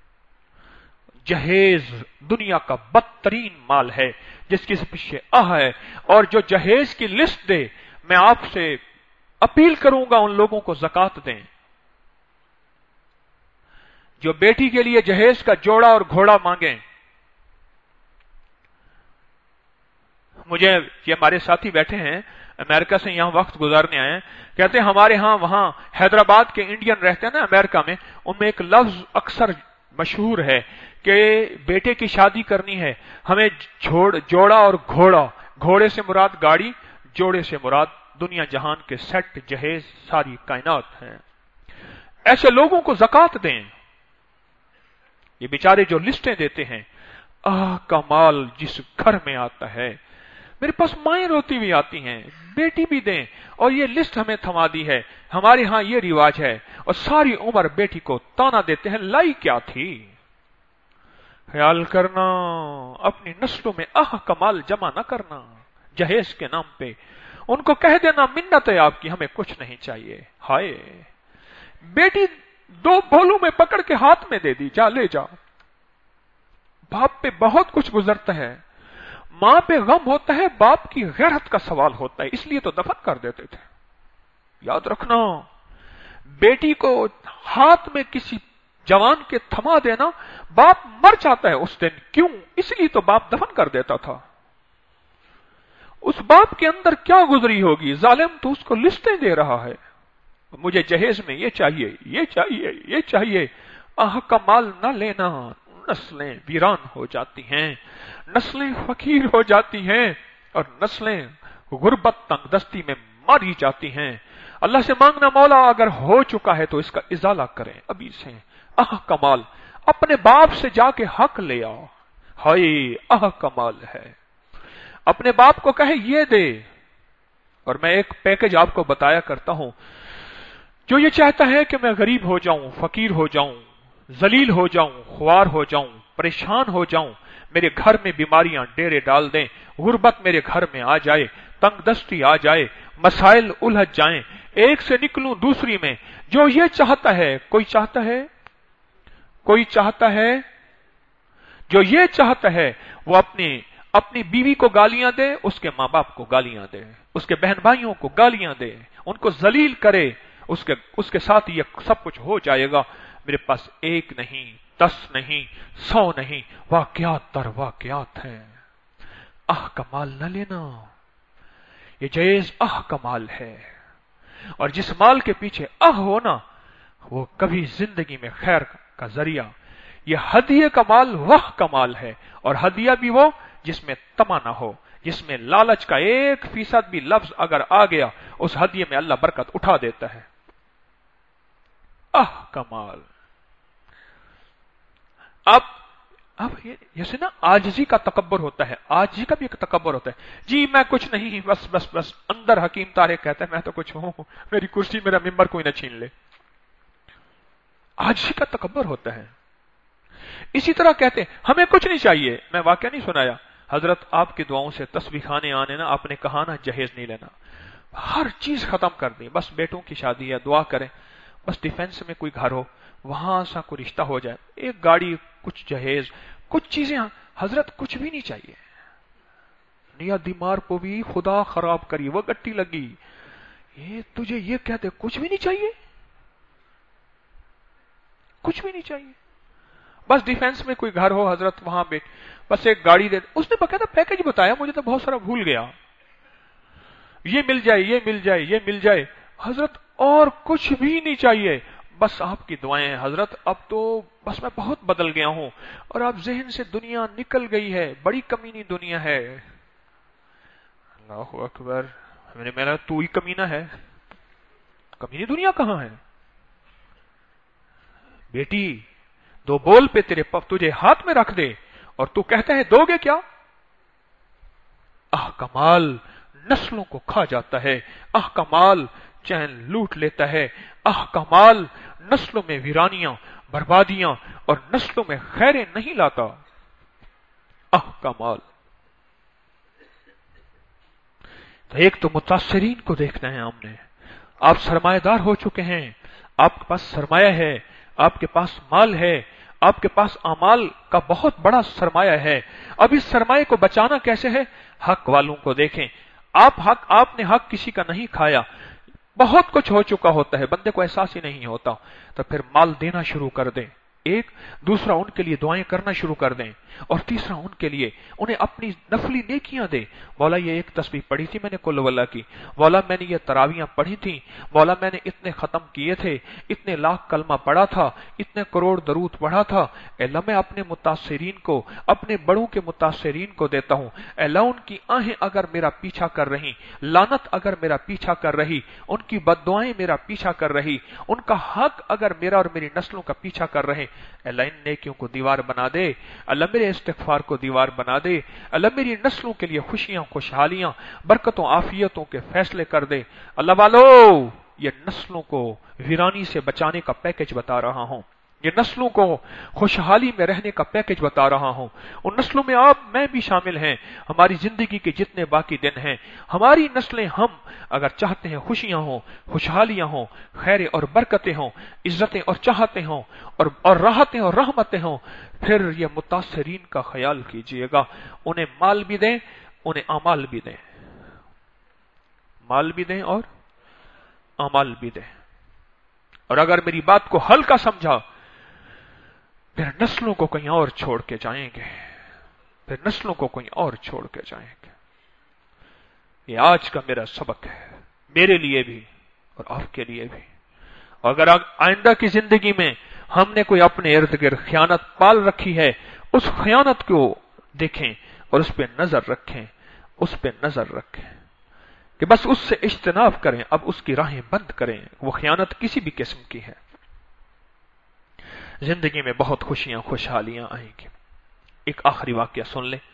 جہیز دنیا کا بدترین مال ہے، جس کے پیچھے آہ ہے، اور جو جہیز کی لسٹ دے، میں آپ سے اپیل کروں گا ان لوگوں کو زکوٰۃ دیں۔ जो बेटी के लिए जहेज का जोड़ा और घोड़ा मांगे। मुझे ये हमारे साथी बैठे हैं अमेरिका से, यहां वक्त गुजारने आए हैं, कहते हैं हमारे यहां वहां हैदराबाद के इंडियन रहते हैं ना अमेरिका में, उनमें एक लफ्ज अक्सर मशहूर है कि बेटे की शादी करनी है, हमें जोड़ जोड़ा और घोड़ा, घोड़े से मुराद गाड़ी, जोड़े से मुराद दुनिया जहान के सेट जहेज सारी कायनात है। ऐसे लोगों को ज़कात दें। ये बेचारे जो लिस्टें देते हैं, आह का माल जिस घर में आता है, मेरे पास माएं रोती हुई आती हैं, बेटी भी दें, और ये लिस्ट हमें थमा दी है, हमारे यहां ये रिवाज है, और सारी उम्र बेटी को ताना देते हैं, लाई क्या थी। ख्याल करना, अपनी नस्लों में आह कमाल जमा न करना जहेज के नाम पे। उनको कह देना मिन्नत है आपकी, हमें कुछ नहीं चाहिए। हाय, बेटी दो बोलों में पकड़ के हाथ में दे दी, जा ले जा। बाप पे बहुत कुछ गुजरता है, मां पे गम होता है, बाप की गैरत का सवाल होता है, इसलिए तो दफन कर देते थे। याद रखना, बेटी को हाथ में किसी जवान के थमा देना, बाप मर जाता है उस दिन। क्यों? इसलिए तो बाप दफन कर देता था। उस बाप के अंदर क्या गुजरी होगी, जालिम तो उसको लिस्टें दे रहा है, मुझे जहेज में ये चाहिए, ये चाहिए, ये चाहिए। आह का माल न लेना, नस्लें वीरान हो जाती हैं, नस्लें फकीर हो जाती हैं, और नस्लें गुर्बत तंगदस्ती में मारी जाती हैं। अल्लाह से मांगना, मौला अगर हो चुका है तो इसका इजाला करें अभी से। आह कमाल, अपने बाप से जाके हक ले आओ। हाय, आह कमाल है। अपने बाप को कहे ये दे। और मैं एक पैकेज आपको बताया करता हूं, जो ये चाहता है कि मैं गरीब हो जाऊं, फकीर हो जाऊं, जलील हो जाऊं, खुआर हो जाऊं, परेशान हो जाऊं, मेरे घर में बीमारियां डेरे डाल दें, गुर्बत मेरे घर में आ जाए, तंगदस्ती आ जाए, मसाइल उलझ जाएं, एक से निकलूं दूसरी में, जो ये चाहता है, कोई चाहता है, कोई चाहता है, जो ये चाहता है वो अपनी अपनी बीवी को गालियां दे, उसके मां बाप को गालियां दे, उसके बहन भाइयों को गालियां दे, उनको जलील करे, उसके उसके साथ ये सब कुछ हो जाएगा। मेरे पास एक नहीं, दस नहीं, सौ नहीं, वाकयात दर वाकयात हैं। आह कमाल न लेना, ये जहेज आह कमाल है। और जिस माल के पीछे आह होना, वो कभी जिंदगी में खैर का जरिया। ये हदिये का माल वह कमाल है, और हदिया भी वो जिसमें तमा ना हो, जिसमें लालच का एक फीसद भी लफ्ज अगर आ गया, उस हदिये में अल्लाह बरकत उठा देता है। आह कमाल। अब अब ये जैसे ना आजिजी का तकब्बर होता है, आजिजी का भी एक तकब्बर होता है, जी मैं कुछ नहीं, बस बस बस। अंदर हकीम तारे कहता है मैं तो कुछ हूं, मेरी कुर्सी मेरा मिंबर कोई ना छीन ले। आजिजी का तकब्बर होता है। इसी तरह कहते हैं हमें कुछ नहीं चाहिए। मैं वाकया नहीं सुनाया, हजरत आपकी दुआओं से तस्बीह खाने आने ना, आपने कहा ना जहेज नहीं लेना, हर चीज खत्म कर दी, बस बेटों की शादी है, दुआ करें, बस डिफेंस में कोई घर हो, वहां सा कोई रिश्ता हो जाए, एक गाड़ी, कुछ जहेज, कुछ चीजें, हजरत कुछ भी नहीं चाहिए। निया दिमार को भी खुदा खराब करी, वो गट्टी लगी, ये तुझे ये कहते कुछ भी नहीं चाहिए, कुछ भी नहीं चाहिए, बस डिफेंस में कोई घर हो हजरत, वहां बैठ, बस एक गाड़ी दे। उसने बकायदा पैकेज बताया, मुझे तो बहुत सारा भूल गया, ये मिल जाए, ये मिल जाए, ये मिल जाए हजरत, और कुछ भी नहीं चाहिए, बस आपकी दुआएं हैं हजरत। अब तो बस मैं बहुत बदल गया हूं, और अब जहन से दुनिया निकल गई है, बड़ी कमीनी दुनिया है। अल्लाहु अकबर। मैंने मेरा तू ही कमीना है, कमीनी दुनिया कहां है? बेटी दो बोल पे तेरे पप तुझे हाथ में रख दे, और तू कहता है दोगे क्या? आह कमाल नस्लों को खा जाता है, आह कमाल चैन लूट लेता है, आह कमाल नस्लों में वीरानियां, बर्बादियां और नस्लों में खैरें नहीं लाता। आह कमाल। तो एक तो मुतासरीन को देखना है हमने। आप सरमाएदार हो चुके हैं, आपके पास सरमाया है, आपके पास माल है, आपके पास अमाल का बहुत बड़ा सरमाया है। अब इस सरमाए को बचाना कैसे है? हक वालों को देखें। आप हक आपने हक किसी का नहीं खाया, बहुत कुछ हो चुका होता है, बंदे को एहसास ही नहीं होता, तो फिर माल देना शुरू कर दें। ایک दूसरा उनके लिए दुआएं करना शुरू कर दें, और तीसरा उनके लिए उन्हें अपनी नफली नेकियां दे। मौला ये एक तस्बीह पढ़ी थी मैंने कुल वल्लाह की, मौला मैंने ये तरावियां पढ़ी थी, मौला मैंने इतने खत्म किए थे, इतने लाख कलमा पढ़ा था, इतने करोड़ दरूद पढ़ा था। अल्लाह मैं अपने मुतासिरीन को, अपने बड़ों के मुतासिरीन को देता हूं। अल्लाह उनकी आहें अगर मेरा पीछा कर रही, लानत अगर मेरा पीछा कर रही, उनकी बद्दुआएं मेरा पीछा कर रही, उनका हक अगर मेरा और मेरी नस्लों का पीछा कर रहे, अल्लाह इन नेकियों को दीवार बना दे, अल्लाह मेरे इस्तिगफार को दीवार बना दे, अल्लाह मेरी नस्लों के लिए खुशियां, खुशहालियां, बरकतों, आफियतों के फैसले कर दे। अल्लाह वालों, ये नस्लों को वीरानी से बचाने का पैकेज बता रहा हूं, ये नस्लों को खुशहाली में रहने का पैकेज बता रहा हूं। उन नस्लों में आप मैं भी शामिल हैं। हमारी जिंदगी के जितने बाकी दिन हैं, हमारी नस्लें, हम अगर चाहते हैं खुशियां हों, खुशहालियां हों, खैर और बरकतें हों, इज्जतें और चाहते हों, और, और राहतें और रहमतें हों, फिर ये मुतासिरीन का ख्याल कीजिएगा। उन्हें माल भी दें, उन्हें अमाल भी दें, माल भी दें और अमाल भी दें। और अगर मेरी बात को हल्का समझा, फिर नस्लों को कहीं और छोड़ के जाएंगे, फिर नस्लों को कहीं और छोड़ के जाएंगे। ये आज का मेरा सबक है, मेरे लिए भी और आपके लिए भी। अगर आइंदा की जिंदगी में हमने कोई अपने इर्द गिर्द खयानत पाल रखी है, उस खयानत को देखें और उस पर नजर रखें, उस पर नजर रखें कि बस उससे इज्तनाब करें, अब उसकी राहें बंद करें। वो खयानत किसी भी किस्म की है, जिंदगी में बहुत खुशियां, खुशहालियां आएंगी। एक आखिरी वाकया सुन ले।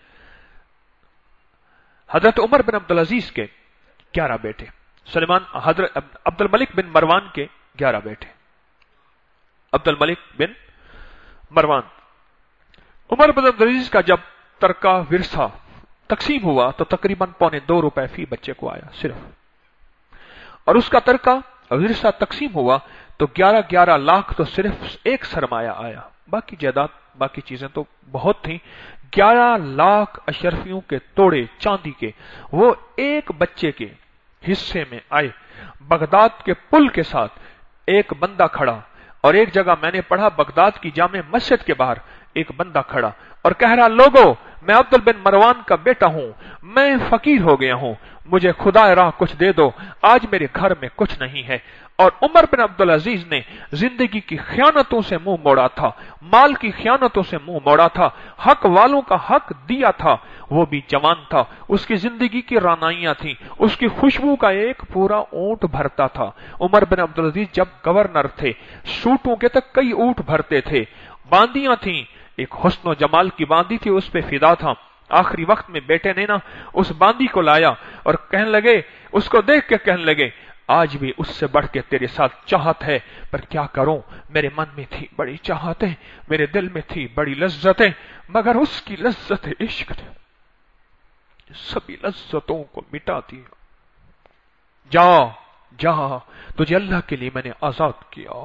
हजरत उमर बिन अब्दुल अजीज के ग्यारह बेटे, सलेमान हजरत अब्दुल मलिक बिन मरवान के ग्यारह बेटे, अब्दुल मलिक बिन मरवान। उमर बिन अब्दुल अजीज का जब तरका विरसा तकसीम हुआ तो तकरीबन पौने दो रुपए फी बच्चे को आया सिर्फ, और उसका तरका विरसा तकसीम हुआ तो ग्यारह ग्यारह लाख तो सिर्फ एक सरमाया आया, बाकी जायदाद, बाकी चीजें तो बहुत थी। ग्यारह लाख अशरफियों के तोड़े चांदी के वो एक बच्चे के हिस्से में आए। बगदाद के पुल के साथ एक बंदा खड़ा, और एक जगह मैंने पढ़ा बगदाद की जामे मस्जिद के बाहर एक बंदा खड़ा और कह रहा, लोगों मैं अब्दुल बिन मरवान का बेटा हूं, मैं फकीर हो गया हूं, मुझे खुदा राह कुछ दे दो, आज मेरे घर में कुछ नहीं है। और उमर बिन अब्दुल अजीज ने जिंदगी की खयानतों से मुंह मोड़ा था, माल की खयानतों से मुंह मोड़ा था, हक वालों का हक दिया था। वो भी जवान था, उसकी जिंदगी की रानाइयां थी, उसकी खुशबू का एक पूरा ऊंट भरता था। उमर बिन अब्दुल अजीज जब गवर्नर थे, सूटों के तक कई ऊंट भरते थे, बांदियां थी, एक हुस्न जमाल की बांदी थी, उस पे फिदा था। आखिरी वक्त में बेटे ने ना उस बांदी को लाया और कहने लगे, उसको देख के कहने लगे, आज भी उससे बढ़ के तेरे साथ चाहत है, पर क्या करूं, मेरे मन में थी बड़ी चाहतें, मेरे दिल में थी बड़ी लज्जतें, मगर उसकी लज्जत इश्क ने सभी लज्जतों को मिटा दिया। जा जा, तुझे अल्लाह के लिए मैंने आजाद किया।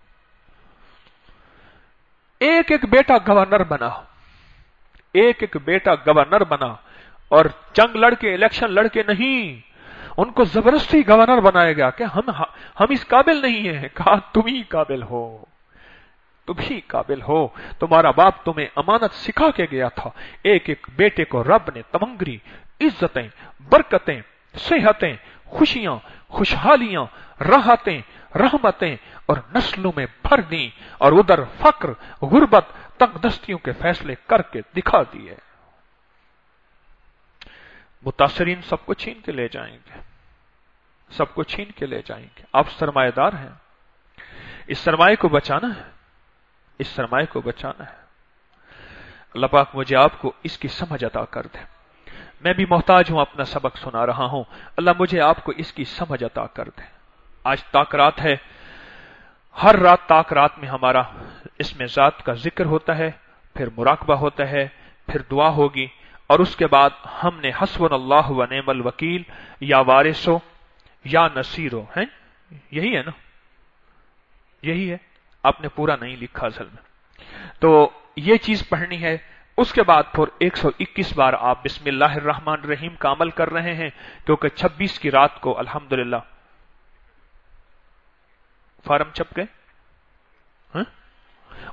एक एक बेटा गवर्नर बना, एक एक बेटा गवर्नर बना, और जंग लड़के, इलेक्शन लड़के नहीं, उनको जबरदस्ती गवर्नर बनाया गया कि हम हम इस काबिल नहीं है। कहा तुम ही काबिल हो, तुम ही काबिल हो, तुम्हारा बाप तुम्हें अमानत सिखा के गया था। एक एक बेटे को रब ने तमंगरी, इज्जतें, बरकतें, सेहतें, खुशियां, खुशहालियां, राहतें, रहमतें और नस्लों में भर दी, और उधर फक्र, गुर्बत, तंगदस्तियों के फैसले करके दिखा दिए। मुतासरीन सबको छीन के ले जाएंगे, सबको छीन के ले जाएंगे। आप सरमाएदार हैं, इस सरमाए को बचाना है, इस सरमाए को बचाना है। अल्लाह पाक मुझे आपको इसकी समझ अता कर दे। मैं भी मोहताज हूं, अपना सबक सुना रहा हूं, अल्लाह मुझे आपको इसकी समझ अता कर दे। आज ताक रात है, हर रात ताक रात में हमारा इसमें जात का जिक्र होता है, फिर मुराकबा होता है, फिर दुआ होगी, और उसके बाद हमने हस्बुनल्लाहु व निअमल वकील या वारिसो या नसीरो, है यही है ना, यही है, आपने पूरा नहीं लिखा असल में, तो ये चीज पढ़नी है। उसके बाद फिर एक सौ इक्कीस बार आप बिस्मिल्लाहिर्रहमानिर्रहीम का अमल कर रहे हैं, क्योंकि छब्बीस की रात को अल्हम्दुलिल्लाह फार्म छप गए,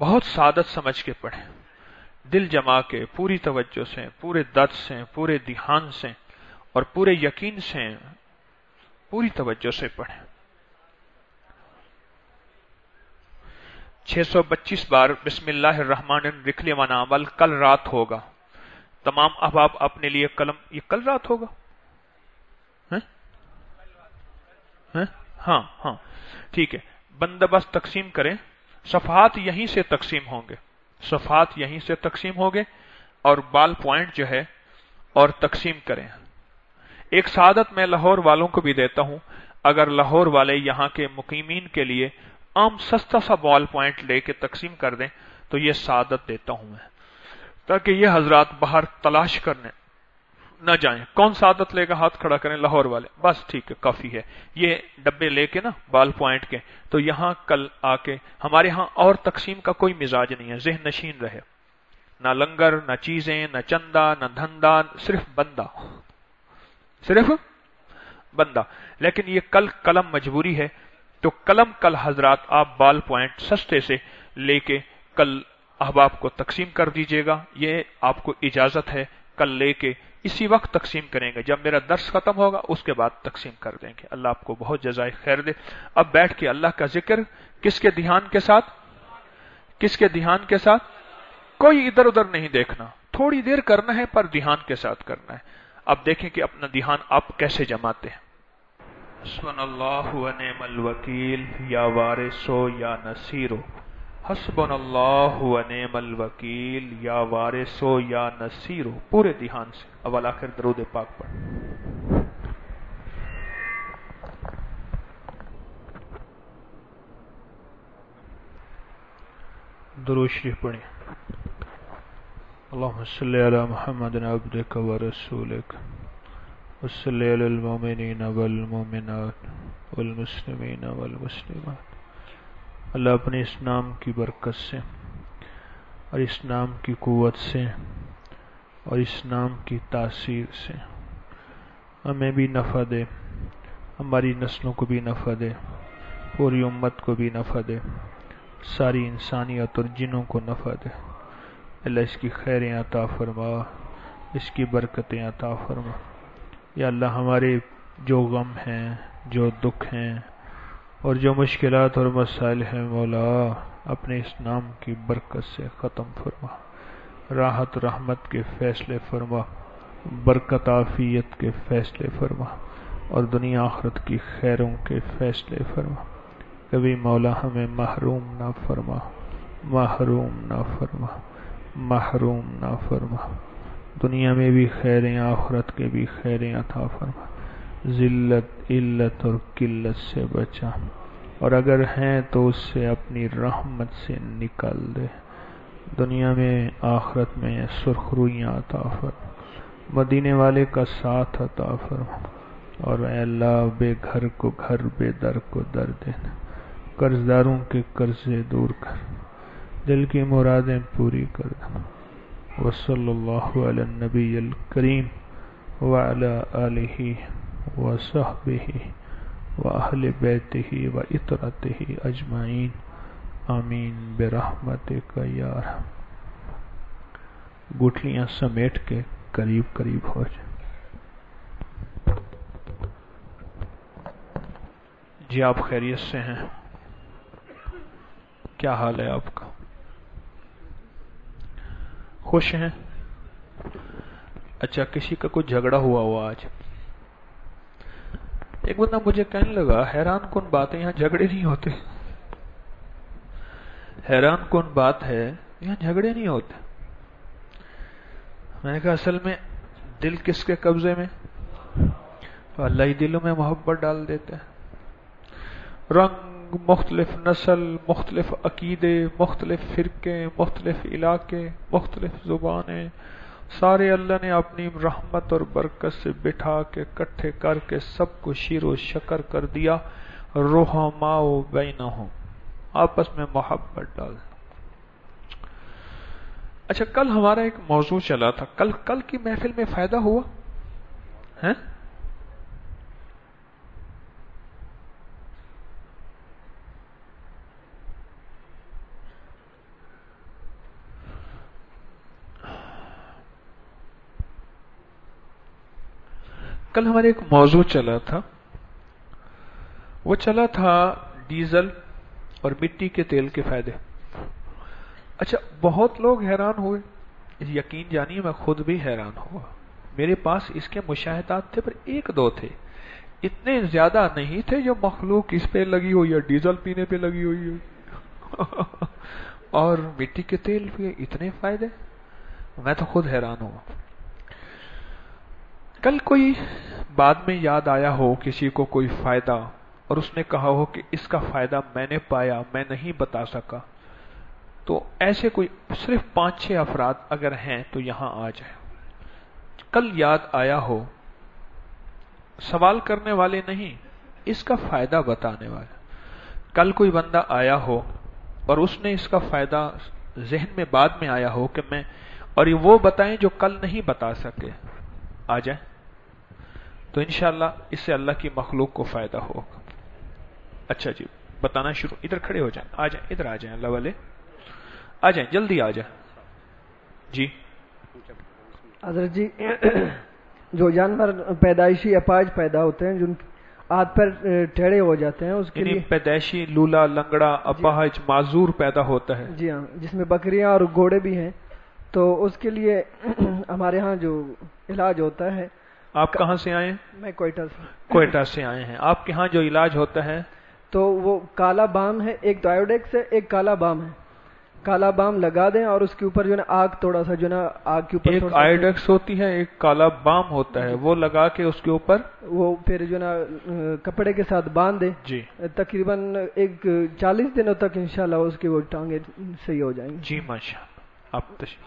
بہت سعادت سمجھ کے پڑھیں، دل جما کے، پوری توجہ سے، پورے درد سے، پورے دھیان سے اور پورے یقین سے، پوری توجہ سے پڑھیں۔ چھ سو پچیس بار بسم اللہ الرحمن الرحیم لکھ لیا مانا عمل کل رات ہوگا۔ تمام احباب اپنے لیے قلم، یہ کل رات ہوگا؟ ہاں ہاں ہاں ہاں ٹھیک ہے، بندوبست تقسیم کریں، صفحات یہیں سے تقسیم ہوں گے، صفحات یہیں سے تقسیم ہوں گے اور بال پوائنٹ جو ہے اور تقسیم کریں۔ ایک سعادت میں لاہور والوں کو بھی دیتا ہوں، اگر لاہور والے یہاں کے مقیمین کے لیے عام سستا سا بال پوائنٹ لے کے تقسیم کر دیں تو یہ سعادت دیتا ہوں میں، تاکہ یہ حضرات باہر تلاش کرنے نہ جائیں۔ کون سعادت لے گا؟ ہاتھ کھڑا کریں لاہور والے، بس ٹھیک ہے، کافی ہے۔ یہ ڈبے لے کے نا بال پوائنٹ کے، تو یہاں کل آ کے، ہمارے ہاں اور تقسیم کا کوئی مزاج نہیں ہے، ذہن نشین رہے، نہ لنگر، نہ چیزیں، نہ چندہ، نہ دھندا، صرف بندہ، صرف بندہ۔ لیکن یہ کل قلم مجبوری ہے، تو قلم کل حضرات آپ بال پوائنٹ سستے سے لے کے کل احباب کو تقسیم کر دیجئے گا، یہ آپ کو اجازت ہے، کل لے کے اسی وقت تقسیم کریں گے، جب میرا درس ختم ہوگا اس کے بعد تقسیم کر دیں گے۔ اللہ آپ کو بہت جزائے خیر دے۔ اب بیٹھ کے اللہ کا ذکر کس کے دھیان کے ساتھ؟ کس کے دھیان کے ساتھ؟ کوئی ادھر ادھر نہیں دیکھنا، تھوڑی دیر کرنا ہے پر دھیان کے ساتھ کرنا ہے۔ اب دیکھیں کہ اپنا دھیان آپ کیسے جماتے ہیں۔ حسبن اللہ و نعم الوکیل یا وارثو یا نصیرو، حسبن اللہ و نعم الوکیل یا وارثو یا نصیرو، پورے دھیان سے اول آخر درود پاک پڑھ۔ درود شریف پڑھیں۔ اللہم صلی علی محمد عبدک و رسولک وصلی علی المؤمنین والمؤمنات والمسلمین والمسلمات۔ اللہ اپنے اس نام کی برکت سے اور اس نام کی قوت سے اور اس نام کی تاثیر سے ہمیں بھی نفع دے، ہماری نسلوں کو بھی نفع دے، پوری امت کو بھی نفع دے، ساری انسانیت اور جنوں کو نفع دے۔ اللہ اس کی خیریں عطا فرما، اس کی برکتیں عطا فرما۔ یا اللہ ہمارے جو غم ہیں، جو دکھ ہیں اور جو مشکلات اور مسائل ہیں، مولا اپنے اس نام کی برکت سے ختم فرما، راحت رحمت کے فیصلے فرما، برکت عافیت کے فیصلے فرما اور دنیا آخرت کی خیروں کے فیصلے فرما۔ کبھی مولا ہمیں محروم نہ فرما، محروم نہ فرما، محروم نہ فرما۔ دنیا میں بھی خیریں، آخرت کے بھی خیریں عطا فرما، ذلت علت اور قلت سے بچا، اور اگر ہیں تو اس سے اپنی رحمت سے نکال دے۔ دنیا میں آخرت میں سرخ رویاں عطا فرما، مدینے والے کا ساتھ عطا فرما، اور اے اللہ بے گھر کو گھر، بے در کو در دینا، قرض داروں کے قرضے دور کر، دل کی مرادیں پوری کر دے۔ وصلی اللہ علی النبی الکریم وعلی آلہ وصحبہ واہل بیتہ وعطرتہ اجمعین، آمین برحمتک یا ارحم۔ گٹھلیاں سمیٹ کے قریب قریب ہو جائیں۔ جی آپ خیریت سے ہیں؟ کیا حال ہے آپ کا؟ خوش ہیں؟ اچھا، کسی کا کوئی جھگڑا ہوا ہوا آج؟ ایک بندہ مجھے کہنے لگا حیران کن بات ہے، یہاں جھگڑے نہیں ہوتے۔ حیران کن بات ہے، یہاں جھگڑے نہیں ہوتے۔ میں نے کہا اصل میں دل کس کے قبضے میں؟ تو اللہ ہی دلوں میں محبت ڈال دیتے ہیں۔ رنگ مختلف، نسل مختلف، عقیدے مختلف، فرقے مختلف، علاقے مختلف، زبانیں، سارے اللہ نے اپنی رحمت اور برکت سے بٹھا کے کٹھے کر کے سب کو شیر و شکر کر دیا۔ رحماء بینہم، آپس میں محبت ڈال۔ اچھا، کل ہمارا ایک موضوع چلا تھا، کل کل کی محفل میں فائدہ ہوا ہے؟ کل ہمارے ایک موضوع چلا تھا، وہ چلا تھا ڈیزل اور مٹی کے تیل کے فائدے. اچھا، بہت لوگ حیران ہوئے، یقین جانیے میں خود بھی حیران ہوا. میرے پاس اس کے مشاہدات تھے پر ایک دو تھے، اتنے زیادہ نہیں تھے جو مخلوق اس پہ لگی ہوئی ہے، ڈیزل پینے پہ لگی ہوئی ہے اور مٹی کے تیل پہ اتنے فائدے. میں تو خود حیران ہوا. کل کوئی بعد میں یاد آیا ہو کسی کو کوئی فائدہ اور اس نے کہا ہو کہ اس کا فائدہ میں نے پایا، میں نہیں بتا سکا، تو ایسے کوئی صرف پانچ چھ افراد اگر ہیں تو یہاں آ جائیں. کل یاد آیا ہو، سوال کرنے والے نہیں، اس کا فائدہ بتانے والے. کل کوئی بندہ آیا ہو اور اس نے اس کا فائدہ ذہن میں بعد میں آیا ہو کہ میں، اور یہ وہ بتائیں جو کل نہیں بتا سکے، آ جائیں تو انشاءاللہ اس سے اللہ کی مخلوق کو فائدہ ہوگا. اچھا جی، بتانا شروع. ادھر کھڑے ہو جائیں، آ جائیں، ادھر آ جائیں، اللہ والے آ جائیں، جلدی آ جائیں. جی حضرت جی، جو جانور پیدائشی اپاہج پیدا ہوتے ہیں، جن ہاتھ پیر ٹیڑھے ہو جاتے ہیں، اس کے لیے پیدائشی لولا، لنگڑا، اپاہج، معذور پیدا ہوتا ہے. جی ہاں، جس میں بکریاں اور گھوڑے بھی ہیں، تو اس کے لیے ہمارے ہاں جو علاج ہوتا ہے. آپ کہاں سے آئے ہیں؟ میں کوئٹہ سے. کوئٹہ سے آئے ہیں. آپ کے ہاں جو علاج ہوتا ہے تو وہ کالا بام ہے، ایک تو آیوڈیکس ہے، ایک کالا بام ہے. کالا بام لگا دیں اور اس کے اوپر جو ہے نا آگ تھوڑا سا جو ہے نا آگ کے اوپر ایک آیوڈیکس ہوتی ہے، ایک کالا بام ہوتا ہے، وہ لگا کے اس کے اوپر وہ پھر جو ہے نا کپڑے کے ساتھ باندھ دیں. جی تقریباً ایک چالیس دنوں تک انشاءاللہ اس کی وہ ٹانگیں صحیح ہو جائیں گی. جی ماشاء اللہ. آپ تشریف.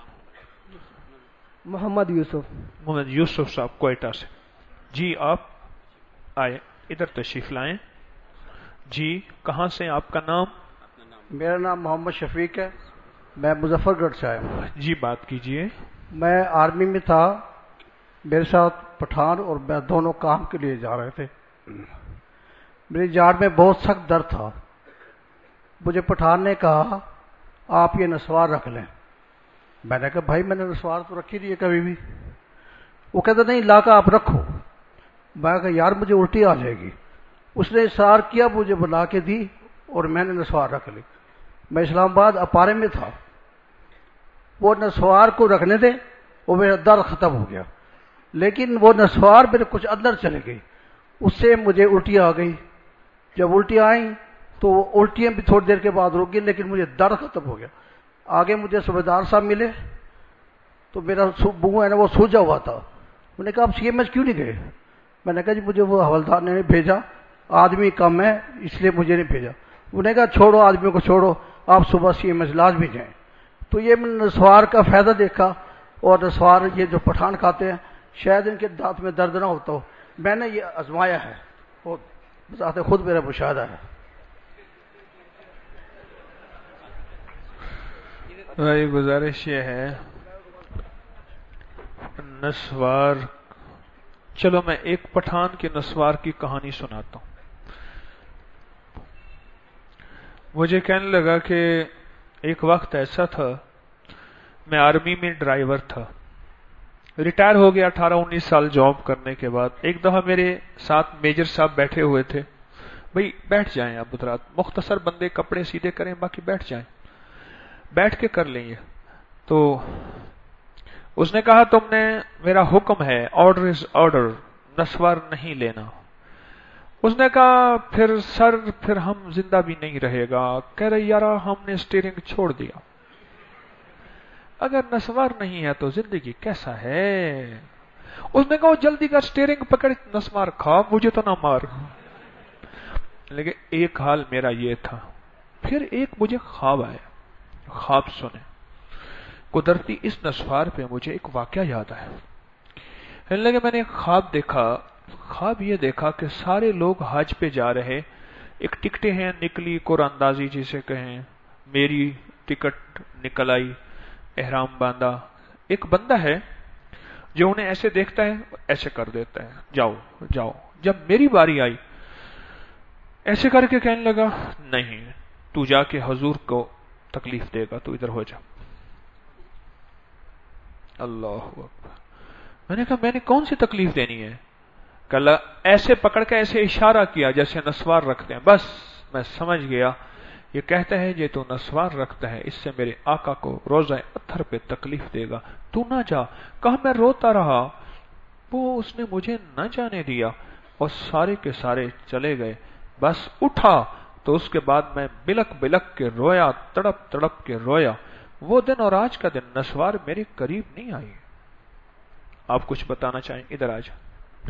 محمد یوسف. محمد یوسف صاحب کوئٹہ سے. جی آپ آئے، ادھر تشریف لائیں. جی کہاں سے؟ آپ کا نام؟ میرا نام محمد شفیق ہے، میں مظفر گڑھ سے آیا ہوں. جی بات کیجئے. میں آرمی میں تھا، میرے ساتھ پٹھان اور میں دونوں کام کے لیے جا رہے تھے. میری جاڑ میں بہت سخت درد تھا. مجھے پٹھان نے کہا آپ یہ نسوار رکھ لیں. میں نے کہا بھائی میں نے نسوار تو رکھی نہیں ہے کبھی بھی. وہ کہتا نہیں لا کر آپ رکھو. میں نے کہا یار مجھے الٹی آ جائے گی. اس نے اصرار کیا، مجھے بنا کے دی اور میں نے نسوار رکھ لی. میں اسلام آباد اپارے میں تھا. وہ نسوار کو رکھنے دے، وہ میرا درد ختم ہو گیا. لیکن وہ نسوار میرے کچھ اندر چلے گئی، اس سے مجھے الٹی آ گئی. جب الٹی آئیں تو وہ الٹیاں بھی تھوڑی دیر کے بعد رک گئی، لیکن مجھے درد ختم ہو گیا. آگے مجھے صوبیدار صاحب ملے تو میرا منہ ہے نا وہ سوجا ہوا تھا. انہوں نے کہا آپ سی ایم ایچ کیوں نہیں گئے؟ میں نے کہا جی مجھے وہ حوالدار نے بھیجا، آدمی کم ہے اس لیے مجھے نہیں بھیجا. انہوں نے کہا چھوڑو آدمی کو چھوڑو، آپ صبح سی ایم ایچ لازمی جائیں. تو یہ میں نے نسوار کا فائدہ دیکھا. اور نسوار یہ جو پٹھان کھاتے ہیں شاید ان کے دانت میں درد نہ ہوتا ہو. میں نے یہ آزمایا ہے، بذات خود میرا مشاہدہ ہے. میری گزارش یہ ہے نسوار، چلو میں ایک پٹھان کے نسوار کی کہانی سناتا ہوں. مجھے کہنے لگا کہ ایک وقت ایسا تھا، میں آرمی میں ڈرائیور تھا، ریٹائر ہو گیا اٹھارہ انیس سال جاب کرنے کے بعد. ایک دفعہ میرے ساتھ میجر صاحب بیٹھے ہوئے تھے. بھئی بیٹھ جائیں آپ حضرات، مختصر بندے کپڑے سیدھے کریں باقی بیٹھ جائیں، بیٹھ کے کر لیں. یہ تو اس نے کہا تم نے، میرا حکم ہے، آرڈر از آرڈر، نسوار نہیں لینا. اس نے کہا پھر سر پھر ہم زندہ بھی نہیں رہے گا. کہہ رہے یارا ہم نے اسٹیئرنگ چھوڑ دیا، اگر نسوار نہیں ہے تو زندگی کیسا ہے. اس نے کہا جلدی کر اسٹیئرنگ پکڑ، نسوار کھا، مجھے تو نہ مار. لیکن ایک حال میرا یہ تھا. پھر ایک مجھے خواب آیا، خواب سنے قدرتی اس نسوار پہ مجھے ایک واقعہ یاد آیا. لگے میں نے ایک خواب دیکھا. خواب یہ دیکھا کہ سارے لوگ حج پہ جا رہے، ایک ٹکٹیں ہیں نکلی، قرآن اندازی جسے کہیں، میری ٹکٹ نکل آئی، احرام باندھا. ایک بندہ ہے جو انہیں ایسے دیکھتا ہے ایسے کر دیتا ہے، جاؤ جاؤ. جب میری باری آئی ایسے کر کے کہنے لگا نہیں تو جا کے حضور کو تکلیف دے گا، تو ادھر ہو جا. اللہ اکبر. میں نے کہا میں نے کون سی تکلیف دینی ہے؟ کل ایسے پکڑ کے ایسے اشارہ کیا جیسے نسوار رکھتے ہیں. بس میں سمجھ گیا یہ کہتے ہیں یہ تو نسوار رکھتا ہے، اس سے میرے آقا کو روزہ اتھر پہ تکلیف دے گا، تو نہ جا. کہا میں روتا رہا، وہ اس نے مجھے نہ جانے دیا اور سارے کے سارے چلے گئے. بس اٹھا تو اس کے بعد میں بلک بلک کے رویا، تڑپ تڑپ کے رویا. وہ دن اور آج کا دن نسوار میرے قریب نہیں آئی. آپ کچھ بتانا چاہیں؟ ادھر آ جائیں.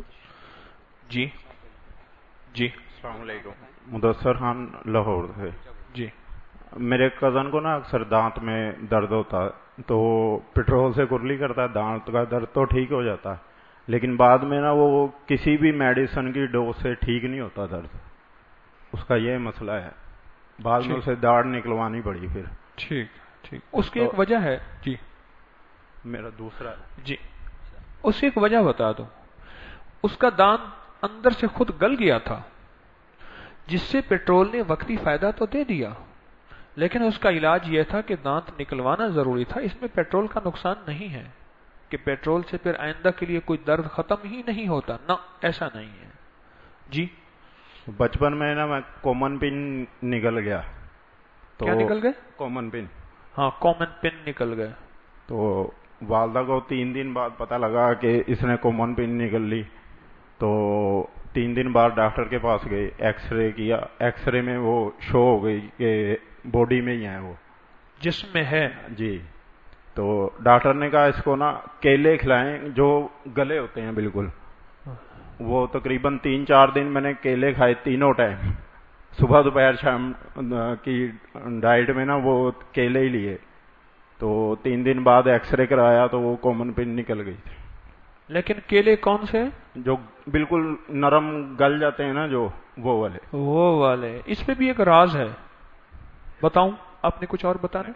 جی جی السلام علیکم. مدثر خان لاہور سے. جی میرے کزن کو نا اکثر دانت میں درد ہوتا ہے تو پٹرول سے کرلی کرتا ہے، دانت کا درد تو ٹھیک ہو جاتا ہے، لیکن بعد میں نا وہ کسی بھی میڈیسن کی ڈوز سے ٹھیک نہیں ہوتا درد. اس کا یہ مسئلہ ہے، بعد میں اسے داڑھ نکلوانی پڑی پھر. ٹھیک ٹھیک. اس کی ایک وجہ ہے. جی میرا دوسرا جی اس کی ایک وجہ بتا دو. اس کا دانت اندر سے خود گل گیا تھا، جس سے پیٹرول نے وقتی فائدہ تو دے دیا، لیکن اس کا علاج یہ تھا کہ دانت نکلوانا ضروری تھا. اس میں پیٹرول کا نقصان نہیں ہے کہ پیٹرول سے پھر آئندہ کے لیے کوئی درد ختم ہی نہیں ہوتا، نہ ایسا نہیں ہے. جی بچپن میں نا میں کامن پن نکل گیا. تو کیا نکل گئے؟ Common pin. ہاں کامن پن نکل گئے. تو والدہ کو تین دن بعد پتا لگا کہ اس نے کامن پن نکل لی. تو تین دن بعد ڈاکٹر کے پاس گئے، ایکس رے کیا. ایکس رے میں وہ شو ہو گئی کہ باڈی میں ہی ہے، وہ جسم میں ہے. جی. تو ڈاکٹر نے کہا اس کو نا کیلے کھلائیں جو گلے ہوتے ہیں بالکل. وہ تقریباً تین چار دن میں نے کیلے کھائے تینوں ٹائم، صبح دوپہر شام کی ڈائٹ میں نا وہ کیلے ہی لیے. تو تین دن بعد ایکس رے کرایا تو وہ کامن پن نکل گئی تھی. لیکن کیلے کون سے؟ جو بالکل نرم گل جاتے ہیں نا، جو وہ والے. وہ والے. اس پہ بھی ایک راز ہے، بتاؤں؟ آپ نے کچھ اور بتانا؟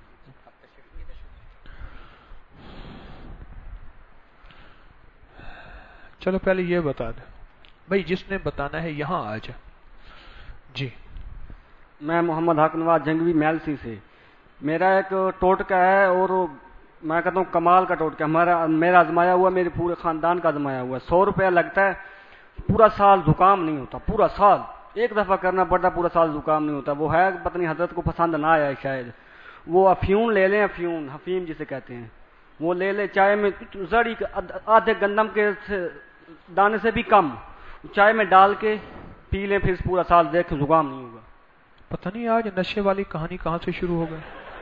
چلو پہلے یہ بتا دیں بھائی، جس نے بتانا ہے یہاں آ جائے. جی میں محمد حق نواز جنگوی میلسی سے. میرا ایک ٹوٹکا ہے اور میں کہتا ہوں کمال کا ٹوٹکا. ہمارا میرا آزمایا ہوا، میرے پورے خاندان کا آزمایا ہوا. سو روپیہ لگتا ہے، پورا سال زکام نہیں ہوتا. پورا سال ایک دفعہ کرنا پڑتا، پورا سال زکام نہیں ہوتا. وہ ہے پتہ نہیں حضرت کو پسند نہ آیا شاید. وہ افیون لے لیں، افیون حفیم جسے کہتے ہیں، وہ لے لے. چائے میں زڑی آدھے گندم کے دانے سے بھی کم چائے میں ڈال کے پی لیں، پھر پورا سال دیکھ کے زکام نہیں ہوگا. پتہ نہیں آج نشے والی کہانی کہاں سے شروع ہو گئی.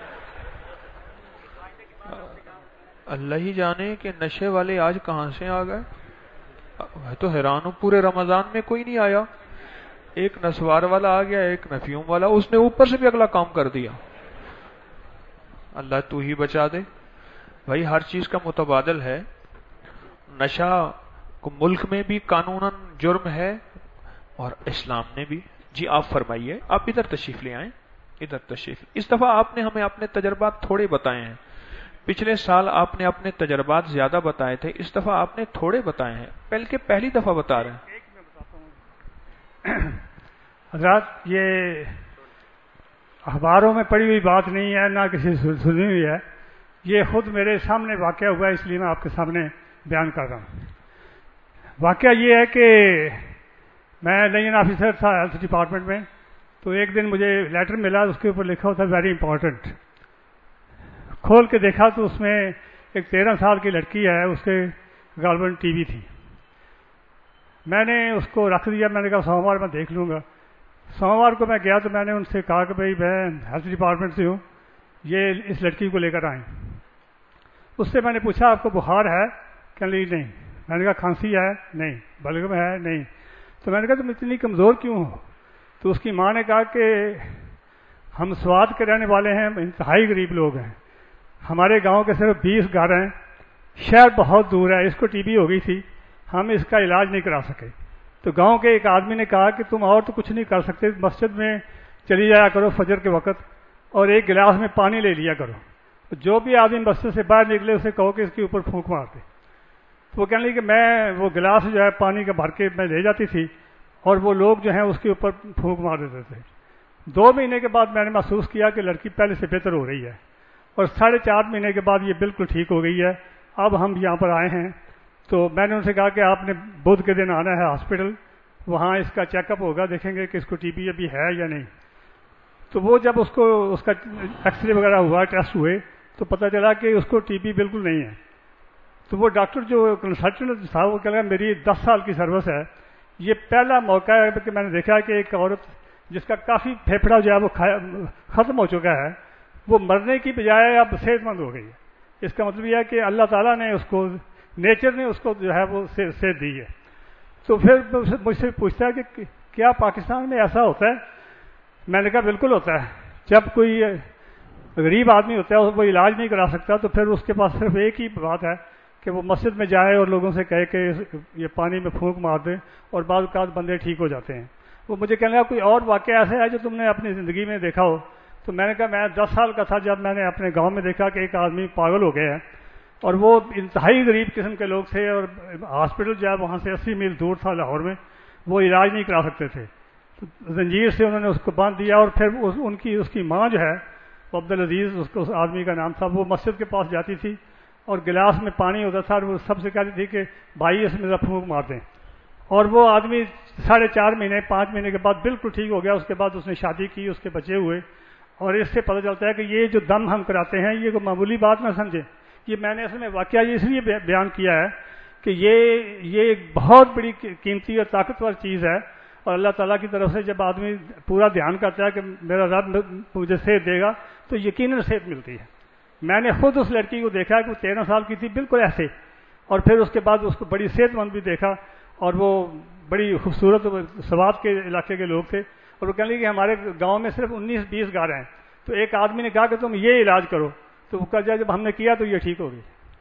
اللہ ہی جانے کہ نشے والے آج کہاں سے آ گئے. میں تو حیران ہوں، پورے رمضان میں کوئی نہیں آیا. ایک نسوار والا آ گیا، ایک نفیوم والا، اس نے اوپر سے بھی اگلا کام کر دیا. اللہ تو ہی بچا دے بھائی. ہر چیز کا متبادل ہے. نشہ کو ملک میں بھی قانوناً جرم ہے اور اسلام نے بھی. جی آپ فرمائیے. آپ ادھر تشریف لے آئیں، ادھر تشریف. اس دفعہ آپ نے ہمیں اپنے تجربات تھوڑے بتائے ہیں. پچھلے سال آپ نے اپنے تجربات زیادہ بتائے تھے، اس دفعہ آپ نے تھوڑے بتائے ہیں، بلکہ پہلی دفعہ بتا رہے ہیں. ایک میں بتاتا ہوں حضرات، یہ اخباروں میں پڑھی ہوئی بات نہیں ہے، نہ کسی سے سنی ہوئی ہے. یہ خود میرے سامنے واقعہ ہوا ہے، اس لیے میں آپ کے سامنے بیان کر رہا ہوں. واقعہ یہ ہے کہ میں لائن آفیسر تھا ہیلتھ ڈپارٹمنٹ میں. تو ایک دن مجھے لیٹر ملا، اس کے اوپر لکھا ہوتا ویری امپورٹنٹ. کھول کے دیکھا تو اس میں ایک تیرہ سال کی لڑکی ہے، اس کے غالباً ٹی وی تھی. میں نے اس کو رکھ دیا. میں نے کہا سوموار میں دیکھ لوں گا. سوموار کو میں گیا تو میں نے ان سے کہا کہ بھائی میں ہیلتھ ڈپارٹمنٹ سے ہوں، یہ اس لڑکی کو لے کر آئیں. اس سے میں نے پوچھا آپ کو بخار ہے؟ کہ نہیں. میں نے کہا کھانسی ہے؟ نہیں. بلغم ہے؟ نہیں. تو میں نے کہا تم اتنی کمزور کیوں ہو؟ تو اس کی ماں نے کہا کہ ہم سوات کے رہنے والے ہیں، انتہائی غریب لوگ ہیں، ہمارے گاؤں کے صرف بیس گھر ہیں، شہر بہت دور ہے، اس کو ٹی بی ہو گئی تھی، ہم اس کا علاج نہیں کرا سکے. تو گاؤں کے ایک آدمی نے کہا کہ تم اور تو کچھ نہیں کر سکتے، مسجد میں چلی جایا کرو فجر کے وقت اور ایک گلاس میں پانی لے لیا کرو. جو بھی آدمی مسجد سے باہر نکلے اسے کہو کہ اس کے اوپر پھونک مار دے. تو وہ کہنے لگی کہ میں وہ گلاس جو ہے پانی کا بھر کے میں لے جاتی تھی اور وہ لوگ جو ہیں اس کے اوپر پھونک مار دیتے تھے. دو مہینے کے بعد میں نے محسوس کیا کہ لڑکی پہلے سے بہتر ہو رہی ہے اور ساڑھے چار مہینے کے بعد یہ بالکل ٹھیک ہو گئی ہے. اب ہم یہاں پر آئے ہیں تو میں نے ان سے کہا کہ آپ نے بدھ کے دن آنا ہے ہاسپٹل, وہاں اس کا چیک اپ ہوگا, دیکھیں گے کہ اس کو ٹی بی ابھی ہے یا نہیں. تو وہ جب اس کو اس کا ایکس رے وغیرہ ہوا, ٹیسٹ ہوئے, تو پتہ چلا کہ اس کو ٹی بی بالکل نہیں ہے. تو وہ ڈاکٹر جو کنسلٹنٹ تھا وہ کہہ رہا میری دس سال کی سروس ہے, یہ پہلا موقع ہے کہ میں نے دیکھا کہ ایک عورت جس کا کافی پھیپھڑا جو ہے وہ ختم ہو چکا ہے, وہ مرنے کی بجائے اب صحت مند ہو گئی ہے. اس کا مطلب یہ ہے کہ اللہ تعالیٰ نے اس کو, نیچر نے اس کو جو ہے وہ صحت دی ہے. تو پھر مجھ سے پوچھتا ہے کہ کیا پاکستان میں ایسا ہوتا ہے؟ میں نے کہا بالکل ہوتا ہے. جب کوئی غریب آدمی ہوتا ہے وہ علاج نہیں کرا سکتا تو پھر اس کے پاس صرف ایک ہی بات ہے کہ وہ مسجد میں جائے اور لوگوں سے کہے کہ یہ پانی میں پھونک مار دیں, اور بعض اوقات بندے ٹھیک ہو جاتے ہیں. وہ مجھے کہنے لگا کوئی اور واقعہ ایسا ہے جو تم نے اپنی زندگی میں دیکھا ہو؟ تو میں نے کہا میں دس سال کا تھا جب میں نے اپنے گاؤں میں دیکھا کہ ایک آدمی پاگل ہو گیا ہے, اور وہ انتہائی غریب قسم کے لوگ تھے, اور ہاسپٹل جو ہے وہاں سے اسی میل دور تھا لاہور میں, وہ علاج نہیں کرا سکتے تھے. زنجیر سے انہوں نے اس کو باندھ دیا, اور پھر ان کی اس کی ماں جو ہے عبدالعزیز اس کو اس آدمی کا نام تھا, وہ مسجد کے پاس جاتی تھی اور گلاس میں پانی ہوتا تھا, اور وہ سب سے کہتی تھی کہ بھائی اس میں ذرا پھونک مار دیں. اور وہ آدمی ساڑھے چار مہینے پانچ مہینے کے بعد بالکل ٹھیک ہو گیا. اس کے بعد اس نے شادی کی, اس کے بچے ہوئے. اور اس سے پتہ چلتا ہے کہ یہ جو دم ہم کراتے ہیں یہ کوئی معمولی بات نہ سمجھیں. یہ میں نے اصل میں واقعہ یہ اس لیے بیان کیا ہے کہ یہ یہ ایک بہت بڑی قیمتی اور طاقتور چیز ہے, اور اللہ تعالیٰ کی طرف سے جب آدمی پورا دھیان کرتا ہے کہ میرا رب مجھے صحت دے گا تو یقیناً صحت ملتی ہے. میں نے خود اس لڑکی کو دیکھا کہ وہ تیرہ سال کی تھی بالکل ایسے, اور پھر اس کے بعد اس کو بڑی صحت مند بھی دیکھا, اور وہ بڑی خوبصورت سوات کے علاقے کے لوگ تھے, اور وہ کہنے لگے کہ ہمارے گاؤں میں صرف انیس بیس گھر ہیں. تو ایک آدمی نے کہا کہ تم یہ علاج کرو, تو وہ کہا جب ہم نے کیا تو یہ ٹھیک ہو گئی.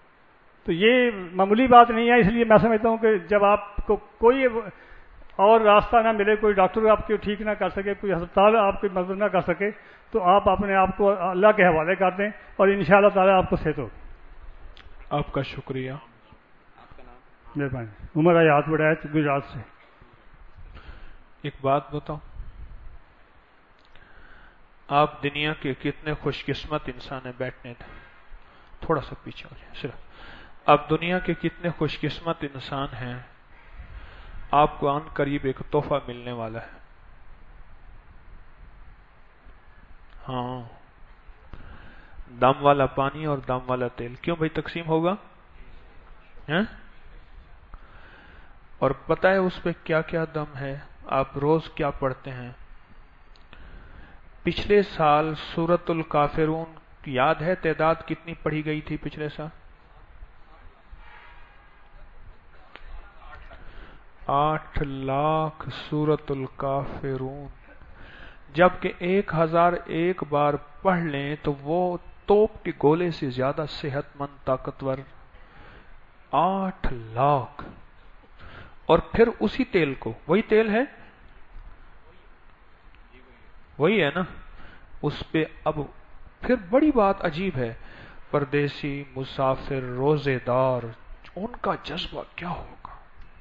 تو یہ معمولی بات نہیں ہے. اس لیے میں سمجھتا ہوں کہ جب آپ کو کوئی اور راستہ نہ ملے, کوئی ڈاکٹر آپ کو ٹھیک نہ کر سکے, کوئی ہسپتال آپ کی مدد نہ کر سکے, تو آپ اپنے آپ کو اللہ کے حوالے کر دیں, اور انشاءاللہ تعالیٰ آپ کو صحت ہوگی. آپ کا شکریہ. مہربانی. عمر حیات بڑا ہے گجرات سے. ایک بات بتاؤ, آپ دنیا کے کتنے خوش قسمت انسان ہیں, بیٹھنے تھے تھوڑا سا پیچھے ہو جائیں صرف. آپ دنیا کے کتنے خوش قسمت انسان ہیں, آپ کو ان قریب ایک تحفہ ملنے والا ہے. ہاں, دم والا پانی اور دم والا تیل. کیوں بھائی تقسیم ہوگا؟ اور پتہ ہے اس پہ کیا کیا دم ہے؟ آپ روز کیا پڑھتے ہیں؟ پچھلے سال سورۃ الکافرون یاد ہے تعداد کتنی پڑھی گئی تھی پچھلے سال؟ آٹھ لاکھ سورۃ الکافرون. جبکہ ایک ہزار ایک بار پڑھ لیں تو وہ توپ کے گولے سے زیادہ صحت مند طاقتور. آٹھ لاکھ. اور پھر اسی تیل کو, وہی تیل ہے, وہی ہے نا, اس پہ اب پھر بڑی بات عجیب ہے, پردیسی, مسافر, روزے دار, ان کا جذبہ کیا ہوگا.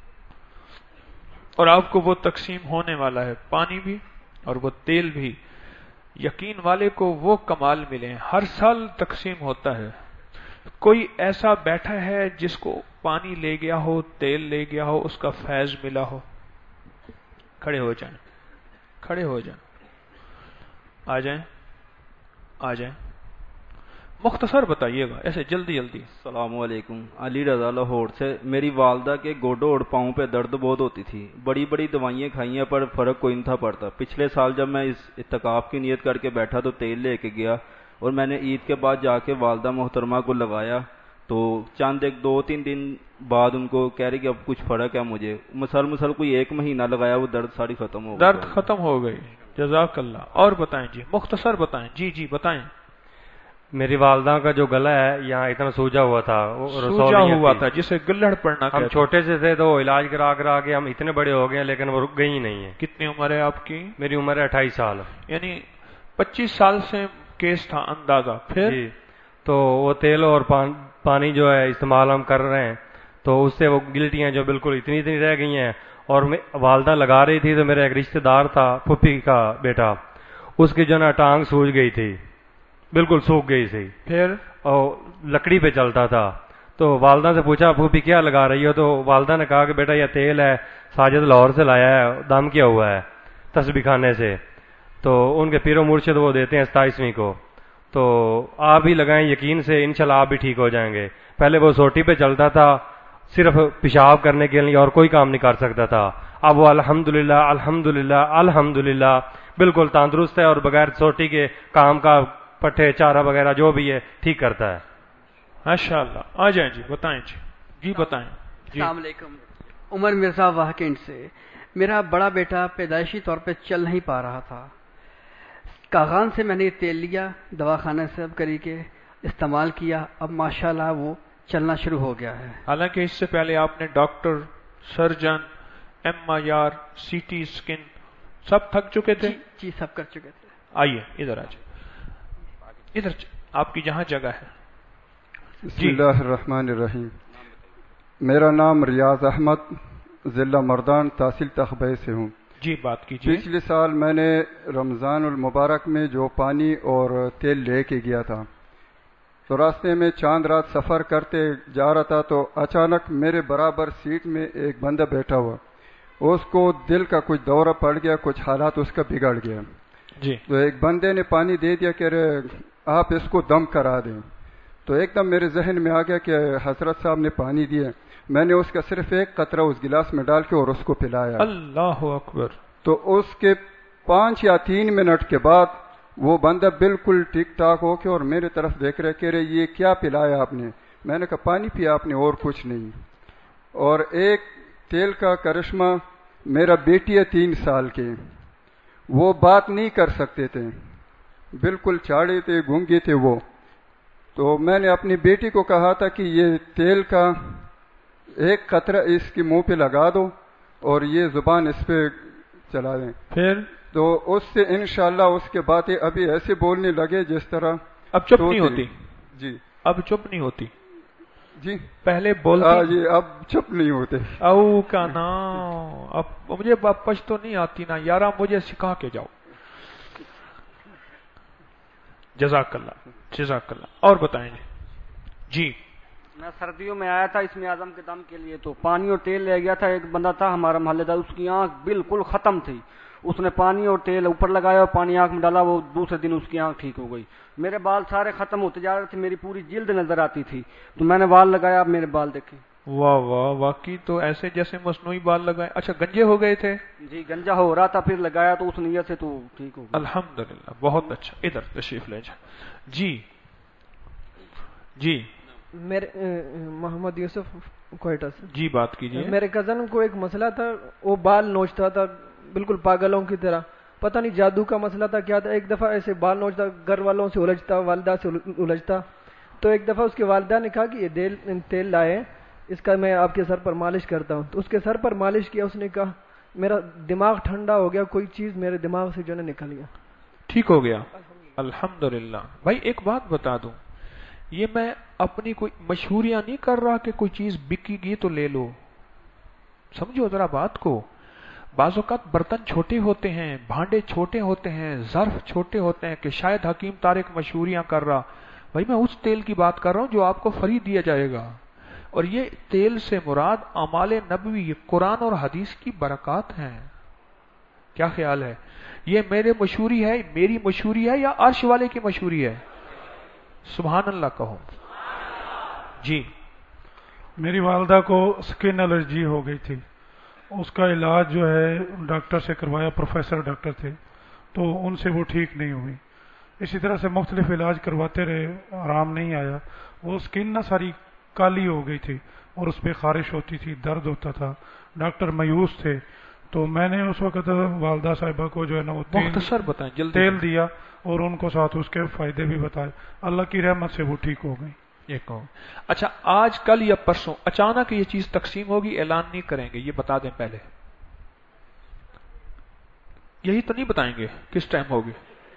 اور آپ کو وہ تقسیم ہونے والا ہے, پانی بھی اور وہ تیل بھی. یقین والے کو وہ کمال ملے. ہر سال تقسیم ہوتا ہے. کوئی ایسا بیٹھا ہے جس کو پانی لے گیا ہو, تیل لے گیا ہو, اس کا فیض ملا ہو؟ کھڑے ہو جائیں, کھڑے ہو جائیں, آ جائیں, آ جائیں. مختصر بتائیے گا ایسے جلدی جلدی. السلام علیکم. علی رضا لاہور سے. میری والدہ کے گوڈوں اور پاؤں پہ درد بہت ہوتی تھی. بڑی بڑی دوائیاں کھائی ہیں پر فرق کوئی نہیں تھا پڑتا. پچھلے سال جب میں اس اعتکاف کی نیت کر کے بیٹھا تو تیل لے کے گیا, اور میں نے عید کے بعد جا کے والدہ محترمہ کو لگایا, تو چند ایک دو تین دن بعد ان کو کہہ رہی کہ اب کچھ فرق ہے مجھے. مسل مسل کوئی ایک مہینہ لگایا, وہ درد ساری ختم ہو گئی. درد ختم ہو گئی. جزاک اللہ. اور بتائیں جی, مختصر بتائیں. جی جی بتائیں. میری والدہ کا جو گلا ہے یہاں اتنا سوجا ہوا تھا, سوجا ہوا تھا جسے گلڑ پڑنا. ہم چھوٹے سے تھے تو علاج کرا کرا کے ہم اتنے بڑے ہو گئے لیکن وہ رک گئی ہی نہیں ہے. کتنی عمر ہے آپ کی؟ میری عمر ہے اٹھائیس سال. یعنی پچیس سال سے کیس تھا اندازہ. پھر جی, تو وہ تیل اور پانی جو ہے استعمال ہم کر رہے ہیں تو اس سے وہ گلٹیاں جو بالکل اتنی اتنی رہ گئی ہیں. اور والدہ لگا رہی تھی تو میرا ایک رشتہ دار تھا, پھپھی کا بیٹا, اس کی جو نا ٹانگ سوج گئی تھی, بالکل سوکھ گئی تھی. پھر اور لکڑی پہ چلتا تھا تو والدہ سے پوچھا پھوپھی کیا لگا رہی ہو؟ تو والدہ نے کہا کہ بیٹا یہ تیل ہے، ساجد لاہور سے لایا ہے، دم کیا ہوا ہے تسبیح خانے سے، تو ان کے پیر و مرشد وہ دیتے ہیں ستائیسویں کو، تو آپ بھی لگائیں، یقین سے انشاءاللہ آپ بھی ٹھیک ہو جائیں گے۔ پہلے وہ سوٹی پہ چلتا تھا صرف پیشاب کرنے کے لیے اور کوئی کام نہیں کر سکتا تھا، اب وہ الحمدللہ الحمدللہ الحمدللہ بالکل تندرست ہے اور بغیر سوٹی کے کام کا پٹھے چارہ وغیرہ جو بھی ہے ٹھیک کرتا ہے۔ ماشاء اللہ، آ جائیں جی، بتائیں جی جی بتائیں جی۔ السلام علیکم، عمر مرزا واہکنڈ سے۔ میرا بڑا بیٹا پیدائشی طور پہ چل نہیں پا رہا تھا، کاغان سے میں نے یہ تیل لیا، دواخانے سے اب کری کے استعمال کیا، اب ماشاءاللہ وہ چلنا شروع ہو گیا ہے۔ حالانکہ اس سے پہلے آپ نے doctor, surgeon, M R I, C T scan سب تھک چکے تھے؟ جی, جی سب کر چکے تھے۔ آئیے ادھر آ جائیں، ادھر آپ کی جہاں جگہ ہے۔ بسم اللہ الرحمن الرحیم۔ میرا نام ریاض احمد، ضلع مردان، تحصیل تخبے سے ہوں۔ جی بات کیجیے۔ پچھلے سال میں نے رمضان المبارک میں جو پانی اور تیل لے کے گیا تھا، تو راستے میں چاند رات سفر کرتے جا رہا تھا، تو اچانک میرے برابر سیٹ میں ایک بندہ بیٹھا ہوا، اس کو دل کا کچھ دورہ پڑ گیا، کچھ حالات اس کا بگڑ گیا جی۔ تو ایک بندے نے پانی دے دیا کہ آپ اس کو دم کرا دیں، تو ایک دم میرے ذہن میں آ گیا کہ حضرت صاحب نے پانی دیا، میں نے اس کا صرف ایک قطرہ اس گلاس میں ڈال کے اور اس کو پلایا۔ اللہ اکبر۔ تو اس کے پانچ یا تین منٹ کے بعد وہ بندہ بالکل ٹھیک ٹھاک ہو کے اور میرے طرف دیکھ رہے کہ رہے یہ کیا پلایا آپ نے؟ میں نے کہا پانی پیا آپ نے اور کچھ نہیں۔ اور ایک تیل کا کرشمہ، میرا بیٹی ہے تین سال کے، وہ بات نہیں کر سکتے تھے، بالکل چاڑے تھے، گونگے تھے وہ، تو میں نے اپنی بیٹی کو کہا تھا کہ یہ تیل کا ایک قطرہ اس کے منہ پہ لگا دو اور یہ زبان اس پہ چلا دیں، پھر تو اس سے انشاءاللہ اس کے باتیں ابھی ایسے بولنے لگے جس طرح اب چپ نہیں ہوتی۔ جی اب چپ نہیں ہوتی جی، پہلے بولتی جی اب چپ نہیں ہوتے۔ او کا نام، اب مجھے پشت تو نہیں آتی نا یارا، مجھے سکھا کے جاؤ۔ جزاک اللہ جزاک اللہ۔ اور بتائیں جی جی۔ میں سردیوں میں آیا تھا اسم اعظم کے دم کے لیے، تو پانی اور تیل لے گیا تھا، ایک بندہ تھا ہمارا محلے دار، اس کی آنکھ بالکل ختم تھی، اس نے پانی اور تیل اوپر لگایا اور پانی آنکھ میں ڈالا، وہ دوسرے دن اس کی آنکھ ٹھیک ہو گئی۔ میرے بال سارے ختم ہوتے جا رہے تھے، میری پوری جلد نظر آتی تھی، تو میں نے بال لگایا، اب میرے بال دیکھیں۔ واہ واہ، واقعی تو ایسے جیسے مصنوعی بال لگائے۔ اچھا گنجے ہو گئے تھے؟ جی گنجا ہو رہا تھا، پھر لگایا تو اس نیت سے تو ٹھیک ہو گیا۔ الحمدللہ، بہت اچھا۔ ادھر تشریف لے جائیں جی جی۔ میرے محمد یوسف کوئٹہ سے جی بات کیجیے۔ میرے کزن کو ایک مسئلہ تھا، وہ بال نوچتا تھا بالکل پاگلوں کی طرح، پتہ نہیں جادو کا مسئلہ تھا کیا تھا، ایک دفعہ ایسے بال نوچتا، گھر والوں سے الجھتا، والدہ سے الجھتا، تو ایک دفعہ اس کی والدہ نے کہا کہ یہ تیل تیل لائے، اس کا میں آپ کے سر پر مالش کرتا ہوں، تو اس کے سر پر مالش کیا، اس نے کہا میرا دماغ ٹھنڈا ہو گیا، کوئی چیز میرے دماغ سے جو ہے نکل گیا، ٹھیک ہو گیا الحمدللہ۔ بھائی ایک بات بتا دوں، یہ میں اپنی کوئی مشہوریاں نہیں کر رہا کہ کوئی چیز بکی گی تو لے لو، سمجھو ذرا بات کو۔ بعض اوقات برتن چھوٹے ہوتے ہیں، بھانڈے چھوٹے ہوتے ہیں، ظرف چھوٹے ہوتے ہیں کہ شاید حکیم طارق مشہوریاں کر رہا، بھائی میں اس تیل کی بات کر رہا ہوں جو آپ کو فری دیا جائے گا، اور یہ تیل سے مراد اعمال نبوی، قرآن اور حدیث کی برکات ہیں۔ کیا خیال ہے؟ یہ میرے مشہوری ہے، میری مشہوری ہے یا عرش والے کی مشہوری ہے؟ سبحان اللہ کہو جی۔ میری والدہ کو سکن الرجی ہو گئی تھی، اس کا علاج جو ہے ڈاکٹر سے کروایا، پروفیسر ڈاکٹر تھے، تو ان سے وہ ٹھیک نہیں ہوئی، اسی طرح سے مختلف علاج کرواتے رہے، آرام نہیں آیا، وہ سکن نہ ساری کالی ہو گئی تھی اور اس پہ خارش ہوتی تھی، درد ہوتا تھا، ڈاکٹر مایوس تھے، تو میں نے اس وقت والدہ صاحبہ کو جو ہے نا وہ مختصر بتائیں جلدی، تیل دیا اور ان کو ساتھ اس کے فائدے بھی بتائے، اللہ کی رحمت سے وہ ٹھیک ہو گئی۔ اچھا آج کل یا پرسوں اچانک یہ چیز تقسیم ہوگی، اعلان نہیں کریں گے، یہ بتا دیں پہلے، یہی تو نہیں بتائیں گے کس ٹائم ہوگی،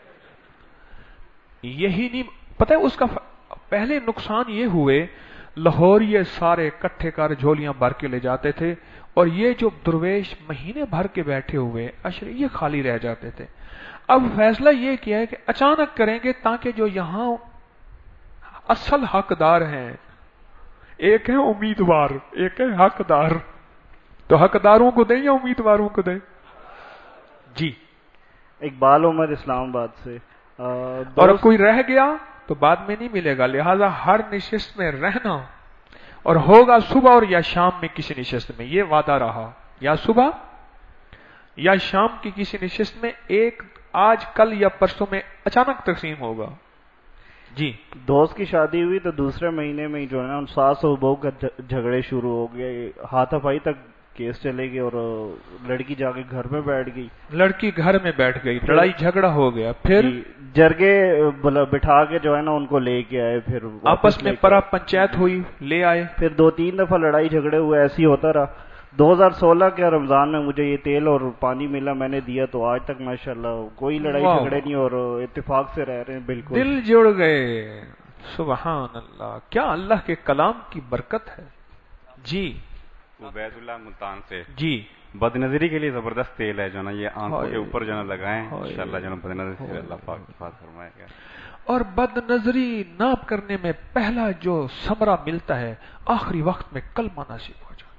یہی نہیں پتہ ہے اس کا پہلے نقصان یہ ہوئے، لاہور یہ سارے کٹھے کر جھولیاں بھر کے لے جاتے تھے، اور یہ جو درویش مہینے بھر کے بیٹھے ہوئے اشرے یہ خالی رہ جاتے تھے۔ اب فیصلہ یہ کیا ہے کہ اچانک کریں گے تاکہ جو یہاں اصل حقدار ہیں ایک ہے امیدوار، ایک ہے حقدار. تو حقداروں کو دیں یا امیدواروں کو دیں؟ جی. اقبال عمر اسلام آباد سے. اور اب کوئی رہ گیا تو بعد میں نہیں ملے گا، لہذا ہر نشست میں رہنا، اور ہوگا صبح اور یا شام میں کسی نشست میں، یہ وعدہ رہا، یا صبح یا شام کی کسی نشست میں، ایک آج کل یا پرسوں میں اچانک تقسیم ہوگا. جی. دوست کی شادی ہوئی تو دوسرے مہینے میں جو ہے نا ساس اور بہو کا جھگڑے شروع ہو گئے، ہاتھا پائی تک کیس چلے گئے، اور لڑکی جا کے گھر میں بیٹھ گئی. لڑکی گھر میں بیٹھ گئی، لڑائی جھگڑا ہو گیا، پھر جرگے بٹھا کے جو ہے نا ان کو لے کے آئے، پھر آپس میں پرا پنچایت ہوئی، لے آئے، پھر دو تین دفعہ لڑائی جھگڑے ہوئے، ایسے ہی ہوتا رہا. دو ہزار سولہ کے رمضان میں مجھے یہ تیل اور پانی ملا، میں نے دیا، تو آج تک ماشاءاللہ کوئی لڑائی جھگڑے نہیں، اور اتفاق سے رہ رہے ہیں. بالکل دل جڑ گئے. سبحان اللہ، کیا اللہ کے کلام کی برکت ہے. جی. عبید اللہ ملتان سے. جی. بد نظری کے لیے زبردست تیل ہے جو نا، یہ آنکھوں کے اوپر جو نا لگائیں انشاءاللہ جو نا بد نظری سے اللہ پاک حفاظت فرمائے گا. اور بد نظری ناپ کرنے میں پہلا جو ثمرہ ملتا ہے آخری وقت میں کلمہ نصیب ہو جاتا.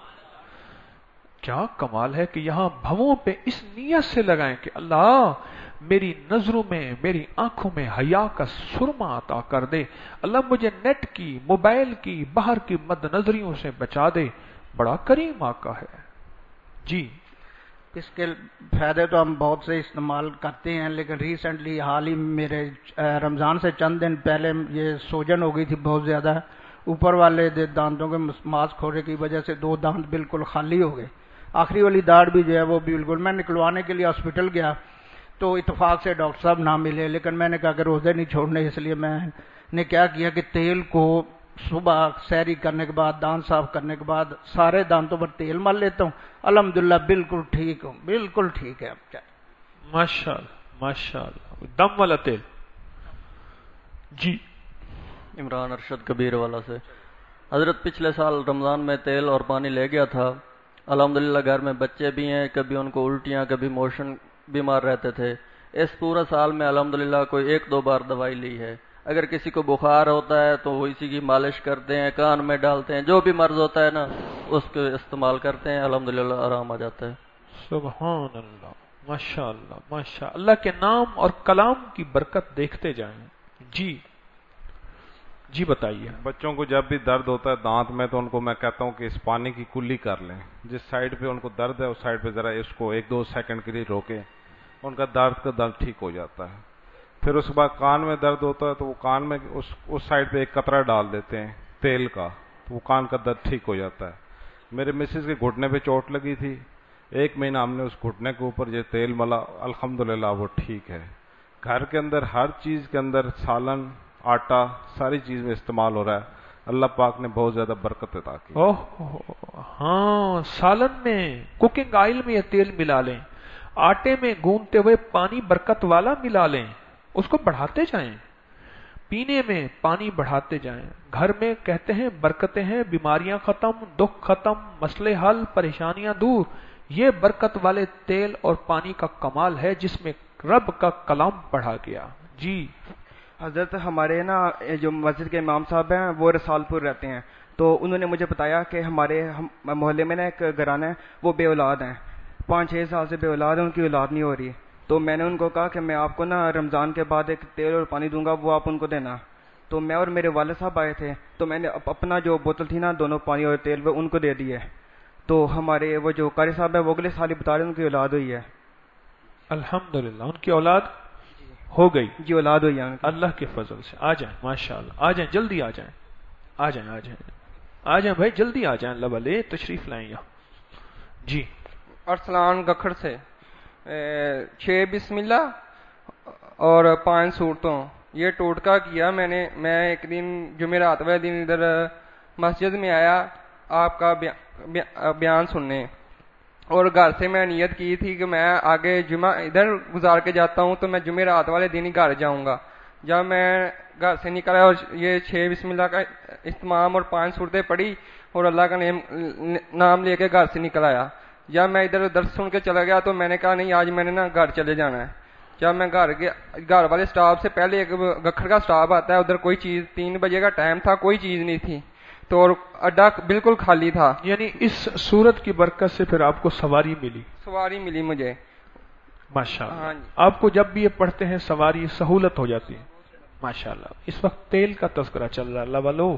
کیا کمال ہے کہ یہاں بھووں پہ اس نیت سے لگائیں کہ اللہ میری نظروں میں، میری آنکھوں میں حیا کا سرما عطا کر دے، اللہ مجھے نیٹ کی، موبائل کی، باہر کی مد نظریوں سے بچا دے. بڑا کریم آقا ہے. جی. اس کے فائدے تو ہم بہت سے استعمال کرتے ہیں، لیکن ریسنٹلی حال ہی میرے رمضان سے چند دن پہلے یہ سوجن ہو گئی تھی بہت زیادہ، اوپر والے دانتوں کے ماس کھوڑے کی وجہ سے دو دانت بالکل خالی ہو گئے. آخری والی داڑھ بھی جو ہے وہ بالکل، میں نکلوانے کے لیے ہاسپٹل گیا تو اتفاق سے ڈاکٹر صاحب نہ ملے، لیکن میں نے کہا کہ روزے نہیں چھوڑنے، اس لیے میں نے کیا کیا کہ تیل کو صبح سحری کرنے کے بعد، دانت صاف کرنے کے بعد سارے دانتوں پر تیل مل لیتا ہوں. الحمدللہ بالکل ٹھیک ہوں، بالکل ٹھیک ہے. اب کیا ماشاء اللہ ماشاء اللہ، دم والا تیل. جی. عمران ارشد کبیر والا سے. حضرت پچھلے سال رمضان میں تیل اور پانی لے گیا تھا. الحمدللہ گھر میں بچے بھی ہیں، کبھی ان کو الٹیاں، کبھی موشن، بیمار رہتے تھے. اس پورا سال میں الحمدللہ کوئی ایک دو بار دوائی لی ہے. اگر کسی کو بخار ہوتا ہے تو وہ اسی کی مالش کرتے ہیں، کان میں ڈالتے ہیں، جو بھی مرض ہوتا ہے نا اس کو استعمال کرتے ہیں، الحمدللہ آرام آ جاتا ہے. سبحان اللہ، ماشاء اللہ ماشاء اللہ. کے نام اور کلام کی برکت دیکھتے جائیں. جی. جی بتائیے. بچوں کو جب بھی درد ہوتا ہے دانت میں تو ان کو میں کہتا ہوں کہ اس پانی کی کلی کر لیں، جس سائڈ پہ ان کو درد ہے اس سائڈ پہ ذرا اس کو ایک دو سیکنڈ کے لیے روکیں، ان کا درد کا درد ٹھیک ہو جاتا ہے. پھر اس کے بعد کان میں درد ہوتا ہے تو وہ کان میں اس اس سائڈ پہ ایک قطرہ ڈال دیتے ہیں تیل کا، تو وہ کان کا درد ٹھیک ہو جاتا ہے. میرے مسز کے گھٹنے پہ چوٹ لگی تھی، ایک مہینہ ہم نے اس گھٹنے کے اوپر یہ تیل ملا، الحمدللہ وہ ٹھیک ہے. گھر کے اندر ہر چیز کے اندر سالن، آٹا، ساری چیز میں استعمال ہو رہا ہے. اللہ پاک نے بہت زیادہ برکت عطا کی. اوہ ہاں، سالن میں، کوکنگ آئل میں یہ تیل ملا لیں، آٹے میں گوندتے ہوئے پانی برکت والا ملا لیں، اس کو بڑھاتے جائیں، پینے میں پانی بڑھاتے جائیں. گھر میں کہتے ہیں برکتیں ہیں، بیماریاں ختم، دکھ ختم، مسئلے حل، پریشانیاں دور. یہ برکت والے تیل اور پانی کا کمال ہے جس میں رب کا کلام پڑھا گیا. جی. حضرت ہمارے نا جو مسجد کے امام صاحب ہیں وہ رسال پور رہتے ہیں، تو انہوں نے مجھے بتایا کہ ہمارے محلے میں نا ایک گھرانہ ہے، وہ بے اولاد ہیں، پانچ چھ سال سے بے اولاد ہیں، ان کی اولاد نہیں ہو رہی. تو میں نے ان کو کہا کہ میں آپ کو نا رمضان کے بعد ایک تیل اور پانی دوں گا، وہ آپ ان کو دینا. تو میں اور میرے والد صاحب آئے تھے، تو میں نے اپنا جو بوتل تھی نا دونوں پانی اور تیل وہ ان کو دے دی ہے. تو ہمارے وہ جو قاری صاحب ہے وہ اگلے سال ہی بتا رہے ہیں ان کی اولاد ہوئی ہے. الحمدللہ ان کی اولاد ہو گئی. جی اولاد ہوئی ہے اللہ کے فضل سے. آ جائیں ماشاءاللہ، آ جائیں، جلدی آ جائیں، آ جائیں آ جائیں آ جائیں بھائی، جلدی آ جائیں، اللہ والے تشریف لائیں یہاں. جی. ارسلان گکھڑ سے. چھ بسم اللہ اور پانچ صورتوں یہ ٹوٹکا کیا میں نے. میں ایک دن جمعرات والے دن ادھر مسجد میں آیا آپ کا بیان سننے، اور گھر سے میں نیت کی تھی کہ میں آگے جمعہ ادھر گزار کے جاتا ہوں تو میں جمعرات والے دن ہی گھر جاؤں گا. جب میں گھر سے نکلا اور یہ چھ بسم اللہ کا اہتمام اور پانچ صورتیں پڑھی اور اللہ کا نام لے کے گھر سے نکل آیا. جب میں ادھر درس سن کے چلا گیا تو میں نے کہا نہیں آج میں نے نا گھر چلے جانا ہے. جب میں گھر گیا، گھر والے سٹاف سے پہلے ایک گکھڑ کا سٹاف آتا ہے، ادھر کوئی چیز، تین بجے کا ٹائم تھا، کوئی چیز نہیں تھی. تو اڈا بالکل خالی تھا. یعنی اس صورت کی برکت سے پھر آپ کو سواری ملی. سواری ملی مجھے ماشاءاللہ. ہاں جی. آپ کو جب بھی یہ پڑھتے ہیں سواری سہولت ہو جاتی ہے ماشاءاللہ. اس وقت تیل کا تذکرہ چل رہا ہے. اللہ والو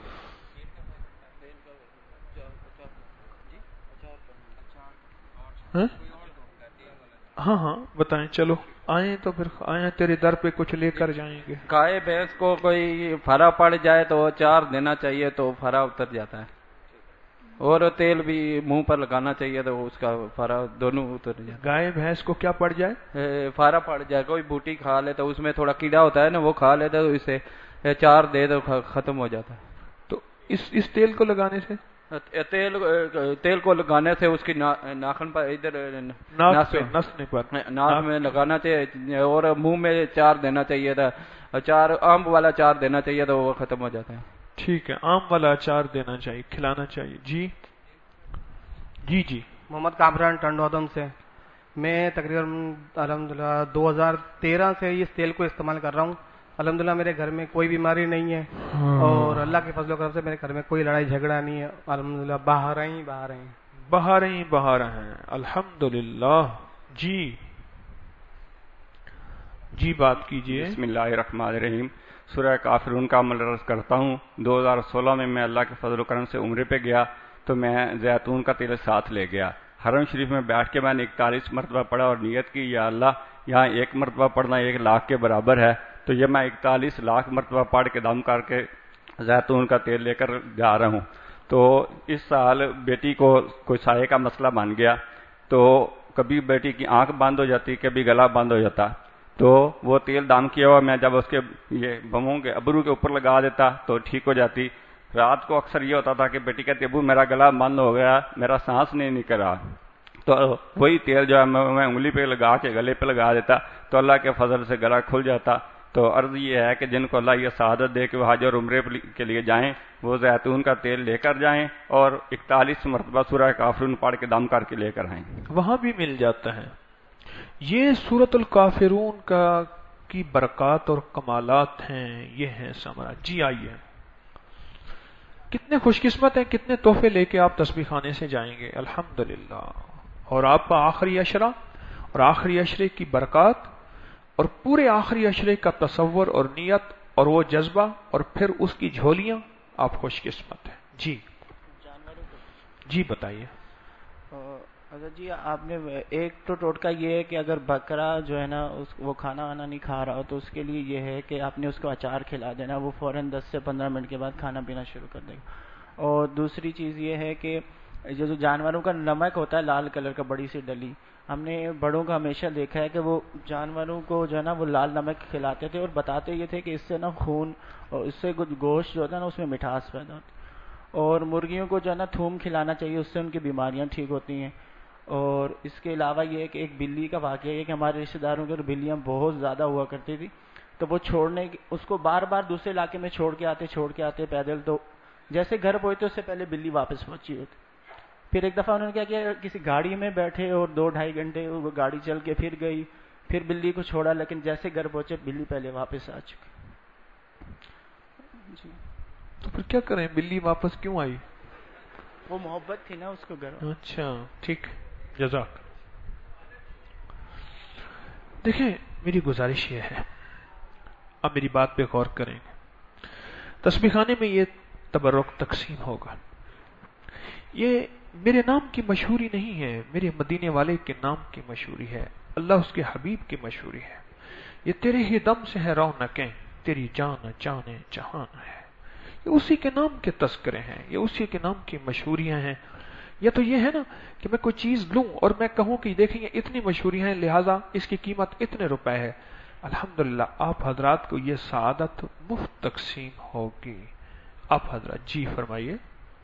ہاں ہاں بتائیں. چلو آئیں تو پھر آئیں تیرے در پہ کچھ لے کر جائیں گے. گائے بھینس کو کوئی فرا پڑ جائے تو چار دینا چاہیے تو فرا اتر جاتا ہے, اور تیل بھی منہ پر لگانا چاہیے تو اس کا فرا دونوں اتر جاتا ہے. گائے بھینس کو کیا پڑ جائے؟ فرا پڑ جائے, کوئی بوٹی کھا لے تو اس میں تھوڑا کیڑا ہوتا ہے نا, وہ کھا لیتا تو اسے چار دے تو ختم ہو جاتا ہے. تو اس اس تیل کو لگانے سے تیل تیل کو لگانے سے اس کی ناخن پر ادھر ناک میں لگانا چاہیے, اور منہ میں چار دینا چاہیے تھا, چار آم والا چار دینا چاہیے تو وہ ختم ہو جاتا ہے. ٹھیک ہے, آم والا اچار دینا چاہیے, کھلانا چاہیے. جی جی جی محمد کامران ٹنڈوادم سے. میں تقریباً الحمدللہ دو ہزار تیرہ سے اس تیل کو استعمال کر رہا ہوں. الحمدللہ میرے گھر میں کوئی بیماری نہیں ہے, اور اللہ کے فضل و کرم سے میرے گھر میں کوئی لڑائی جھگڑا نہیں ہے. الحمدللہ باہر ہی باہر ہیں باہر ہی باہر ہیں الحمدللہ. جی جی بات کیجیے. بسم اللہ الرحمن الرحیم. سورہ کافرون کا عمل عرض کرتا ہوں. دو ہزار سولہ میں میں اللہ کے فضل و کرم سے عمرے پہ گیا تو میں زیتون کا تیل ساتھ لے گیا. حرم شریف میں بیٹھ کے میں نے اکتالیس مرتبہ پڑھا اور نیت کی یا اللہ یہاں ایک مرتبہ پڑھنا ایک لاکھ کے برابر ہے, تو یہ میں اکتالیس لاکھ مرتبہ پڑھ کے دم کر کے زیتون کا تیل لے کر جا رہا ہوں. تو اس سال بیٹی کو کوئی سائے کا مسئلہ بن گیا, تو کبھی بیٹی کی آنکھ بند ہو جاتی, کبھی گلا بند ہو جاتا, تو وہ تیل دم کیا ہوا میں جب اس کے یہ بموں کے ابرو کے اوپر لگا دیتا تو ٹھیک ہو جاتی. رات کو اکثر یہ ہوتا تھا کہ بیٹی کہتی ابو میرا گلا بند ہو گیا, میرا سانس نہیں نکل رہا, تو وہی تیل جو ہے میں انگلی پہ لگا کے گلے پہ لگا دیتا تو اللہ کے فضل سے گلا کھل جاتا. تو عرض یہ ہے کہ جن کو اللہ یہ سعادت دے کہ وہ حج اور عمرے کے لیے جائیں وہ زیتون کا تیل لے کر جائیں اور اکتالیس مرتبہ سورہ کافرون پڑھ کے دم کر کے لے کر آئیں. وہاں بھی مل جاتا ہے. یہ سورۃ الکافرون کا کی برکات اور کمالات ہیں, یہ ہیں ثمرہ. جی آئیے. کتنے خوش قسمت ہیں, کتنے تحفے لے کے آپ تسبیح خانے سے جائیں گے الحمدللہ. اور آپ کا آخری عشرہ اور آخری عشرے کی برکات اور پورے آخری عشرے کا تصور اور نیت اور وہ جذبہ اور پھر اس کی جھولیاں, آپ خوش قسمت ہیں. جی جی بتائیے. حضرت جی آپ نے ایک تو ٹوٹکا یہ ہے کہ اگر بکرا جو ہے نا اس وہ کھانا وانا نہیں کھا رہا تو اس کے لیے یہ ہے کہ آپ نے اس کو اچار کھلا دینا, وہ فوراً دس سے پندرہ منٹ کے بعد کھانا پینا شروع کر دے گا. اور دوسری چیز یہ ہے کہ جو جانوروں کا نمک ہوتا ہے لال کلر کا بڑی سی ڈلی, ہم نے بڑوں کا ہمیشہ دیکھا ہے کہ وہ جانوروں کو جو ہے نا وہ لال نمک کھلاتے تھے اور بتاتے یہ تھے کہ اس سے نا خون اور اس سے کچھ گوشت جو ہوتا ہے نا اس میں مٹھاس پیدا ہوتی ہے. اور مرغیوں کو جو ہے نا تھوم کھلانا چاہیے, اس سے ان کی بیماریاں ٹھیک ہوتی ہیں. اور اس کے علاوہ یہ ہے کہ ایک بلی کا واقعہ ہے کہ ہمارے رشتے داروں کے بلیاں بہت زیادہ ہوا کرتی تھی, تو وہ چھوڑنے اس کو بار بار دوسرے علاقے میں چھوڑ کے آتے چھوڑ کے آتے پیدل, تو جیسے گھر پہنچتے اس سے پہلے بلی واپس پہنچی ہوتی. پھر ایک دفعہ انہوں نے کیا کیا, کسی گاڑی میں بیٹھے اور دو ڈھائی گھنٹے وہ گاڑی چل کے پھر گئی, پھر بلی کو چھوڑا, لیکن جیسے گھر پہنچے بلی پہلے واپس آ چکی. جی تو پھر کیا کریں, بلی واپس کیوں آئی؟ وہ محبت تھی نا اس کو گھر. اچھا ٹھیک, جزاک. دیکھیں میری گزارش یہ ہے, اب میری بات پہ غور کریں. تسبیح خانے میں یہ تبرک تقسیم ہوگا. یہ میرے نام کی مشہوری نہیں ہے, میرے مدینے والے کے نام کی مشہوری ہے, اللہ اس کے حبیب کی مشہوری ہے. یہ تیرے ہی دم سے ہے رونقیں, تیری جان جانے جہان ہے. یہ اسی کے نام کے تذکرے ہیں, یہ اسی کے نام کی مشہوریاں ہیں. یا تو یہ ہے نا کہ میں کوئی چیز لوں اور میں کہوں کہ دیکھیں یہ اتنی مشہوریاں ہیں لہذا اس کی قیمت اتنے روپے ہے. الحمدللہ آپ حضرات کو یہ سعادت مفت تقسیم ہوگی. آپ حضرات جی فرمائیے.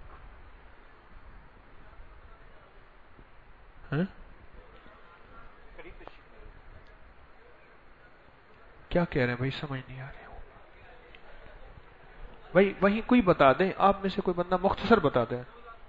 کیا کہہ رہے ہیں بھائی, سمجھ نہیں آ رہی ہوں بھائی. وہیں کوئی بتا دیں, آپ میں سے کوئی بندہ مختصر بتا دیں.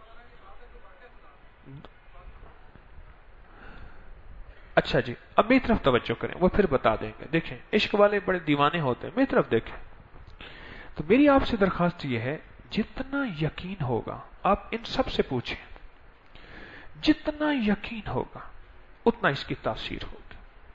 اچھا جی, اب میری طرف توجہ کریں, وہ پھر بتا دیں گے. دیکھیں عشق والے بڑے دیوانے ہوتے ہیں, میری طرف دیکھیں. تو میری آپ سے درخواست یہ ہے, जितना यकीन होगा, आप इन सब से पूछें, जितना यकीन होगा उतना इसकी तासीर होगी।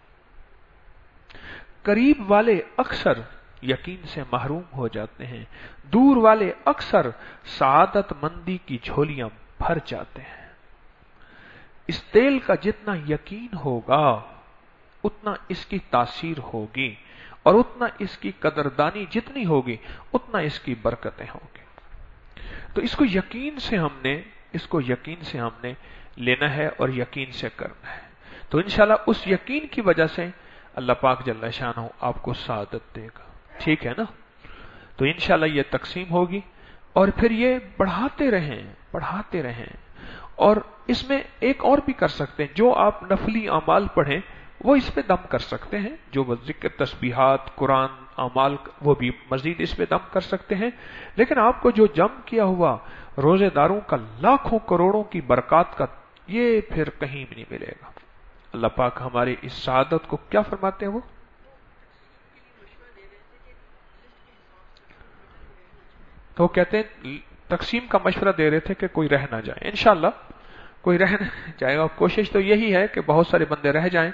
करीब वाले अक्सर यकीन से महरूम हो जाते हैं, दूर वाले अक्सर सआदत मंदी की झोलियां भर जाते हैं। इस तेल का जितना यकीन होगा उतना इसकी तासीर होगी, और उतना इसकी कदरदानी जितनी होगी उतना इसकी बरकतें होगी। तो इसको यकीन से हमने इसको यकीन से हमने लेना है और यकीन से करना है। तो इंशाल्लाह उस यकीन की वजह से अल्लाह पाक जल्ल शानहू आपको सआदत देगा। ठीक है ना? तो इंशाल्लाह ये तकसीम होगी, और फिर ये बढ़ाते रहें बढ़ाते रहें। और इसमें एक और भी कर सकते हैं, जो आप नफली अमाल पढ़ें वो इस पे दम कर सकते हैं, जो जिक्र, तस्बीहात, कुरान, अमाल, वो भी मजीद इस पे दम कर सकते हैं। लेकिन आपको जो जम किया हुआ रोजेदारों का लाखों करोड़ों की बरकत का, ये फिर कहीं भी नहीं मिलेगा। अल्लाह पाक हमारे इस सआदत को क्या फरमाते हैं, वो तो कहते हैं तकसीम का मशवरा दे रहे थे कि कोई रह ना जाए। इंशाल्लाह कोई रह ना जाएगा। कोशिश तो यही है कि बहुत सारे बंदे रह जाएं,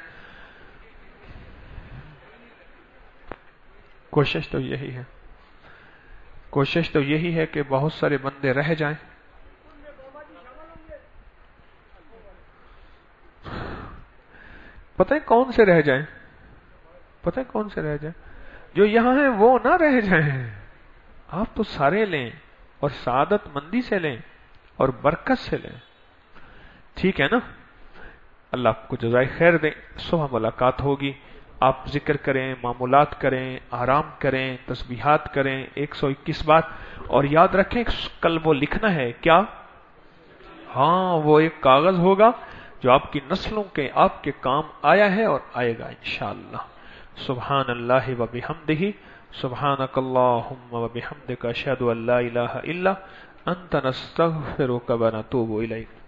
कोशिश तो यही है कोशिश तो यही है कि बहुत सारे बंदे रह जाएं। पता है कौन से रह जाएं? पता है कौन से रह जाएं? जो यहां है वो ना रह जाएं। आप तो सारे लें, और सआदत मंदी से लें, और बरकत से लें। ठीक है ना? अल्लाह आपको जज़ाए खैर दे। सुबह मुलाकात होगी। आप जिक्र करें, मामूलात करें, आराम करें, तस्बीहात करें, एक सौ इक्कीस बार। और याद रखें कल वो लिखना है क्या? हाँ, वो एक कागज होगा जो आपकी नस्लों के आपके काम आया है और आएगा इंशाअल्लाह। सुभान अल्लाह व बिहम्दिही, सुब्हानकल्लाहुम्मा व बिहम्दिका, अशहदु अल्ला इलाहा इल्ला अंता, नस्तगफिरुका व नतूबु इलैक।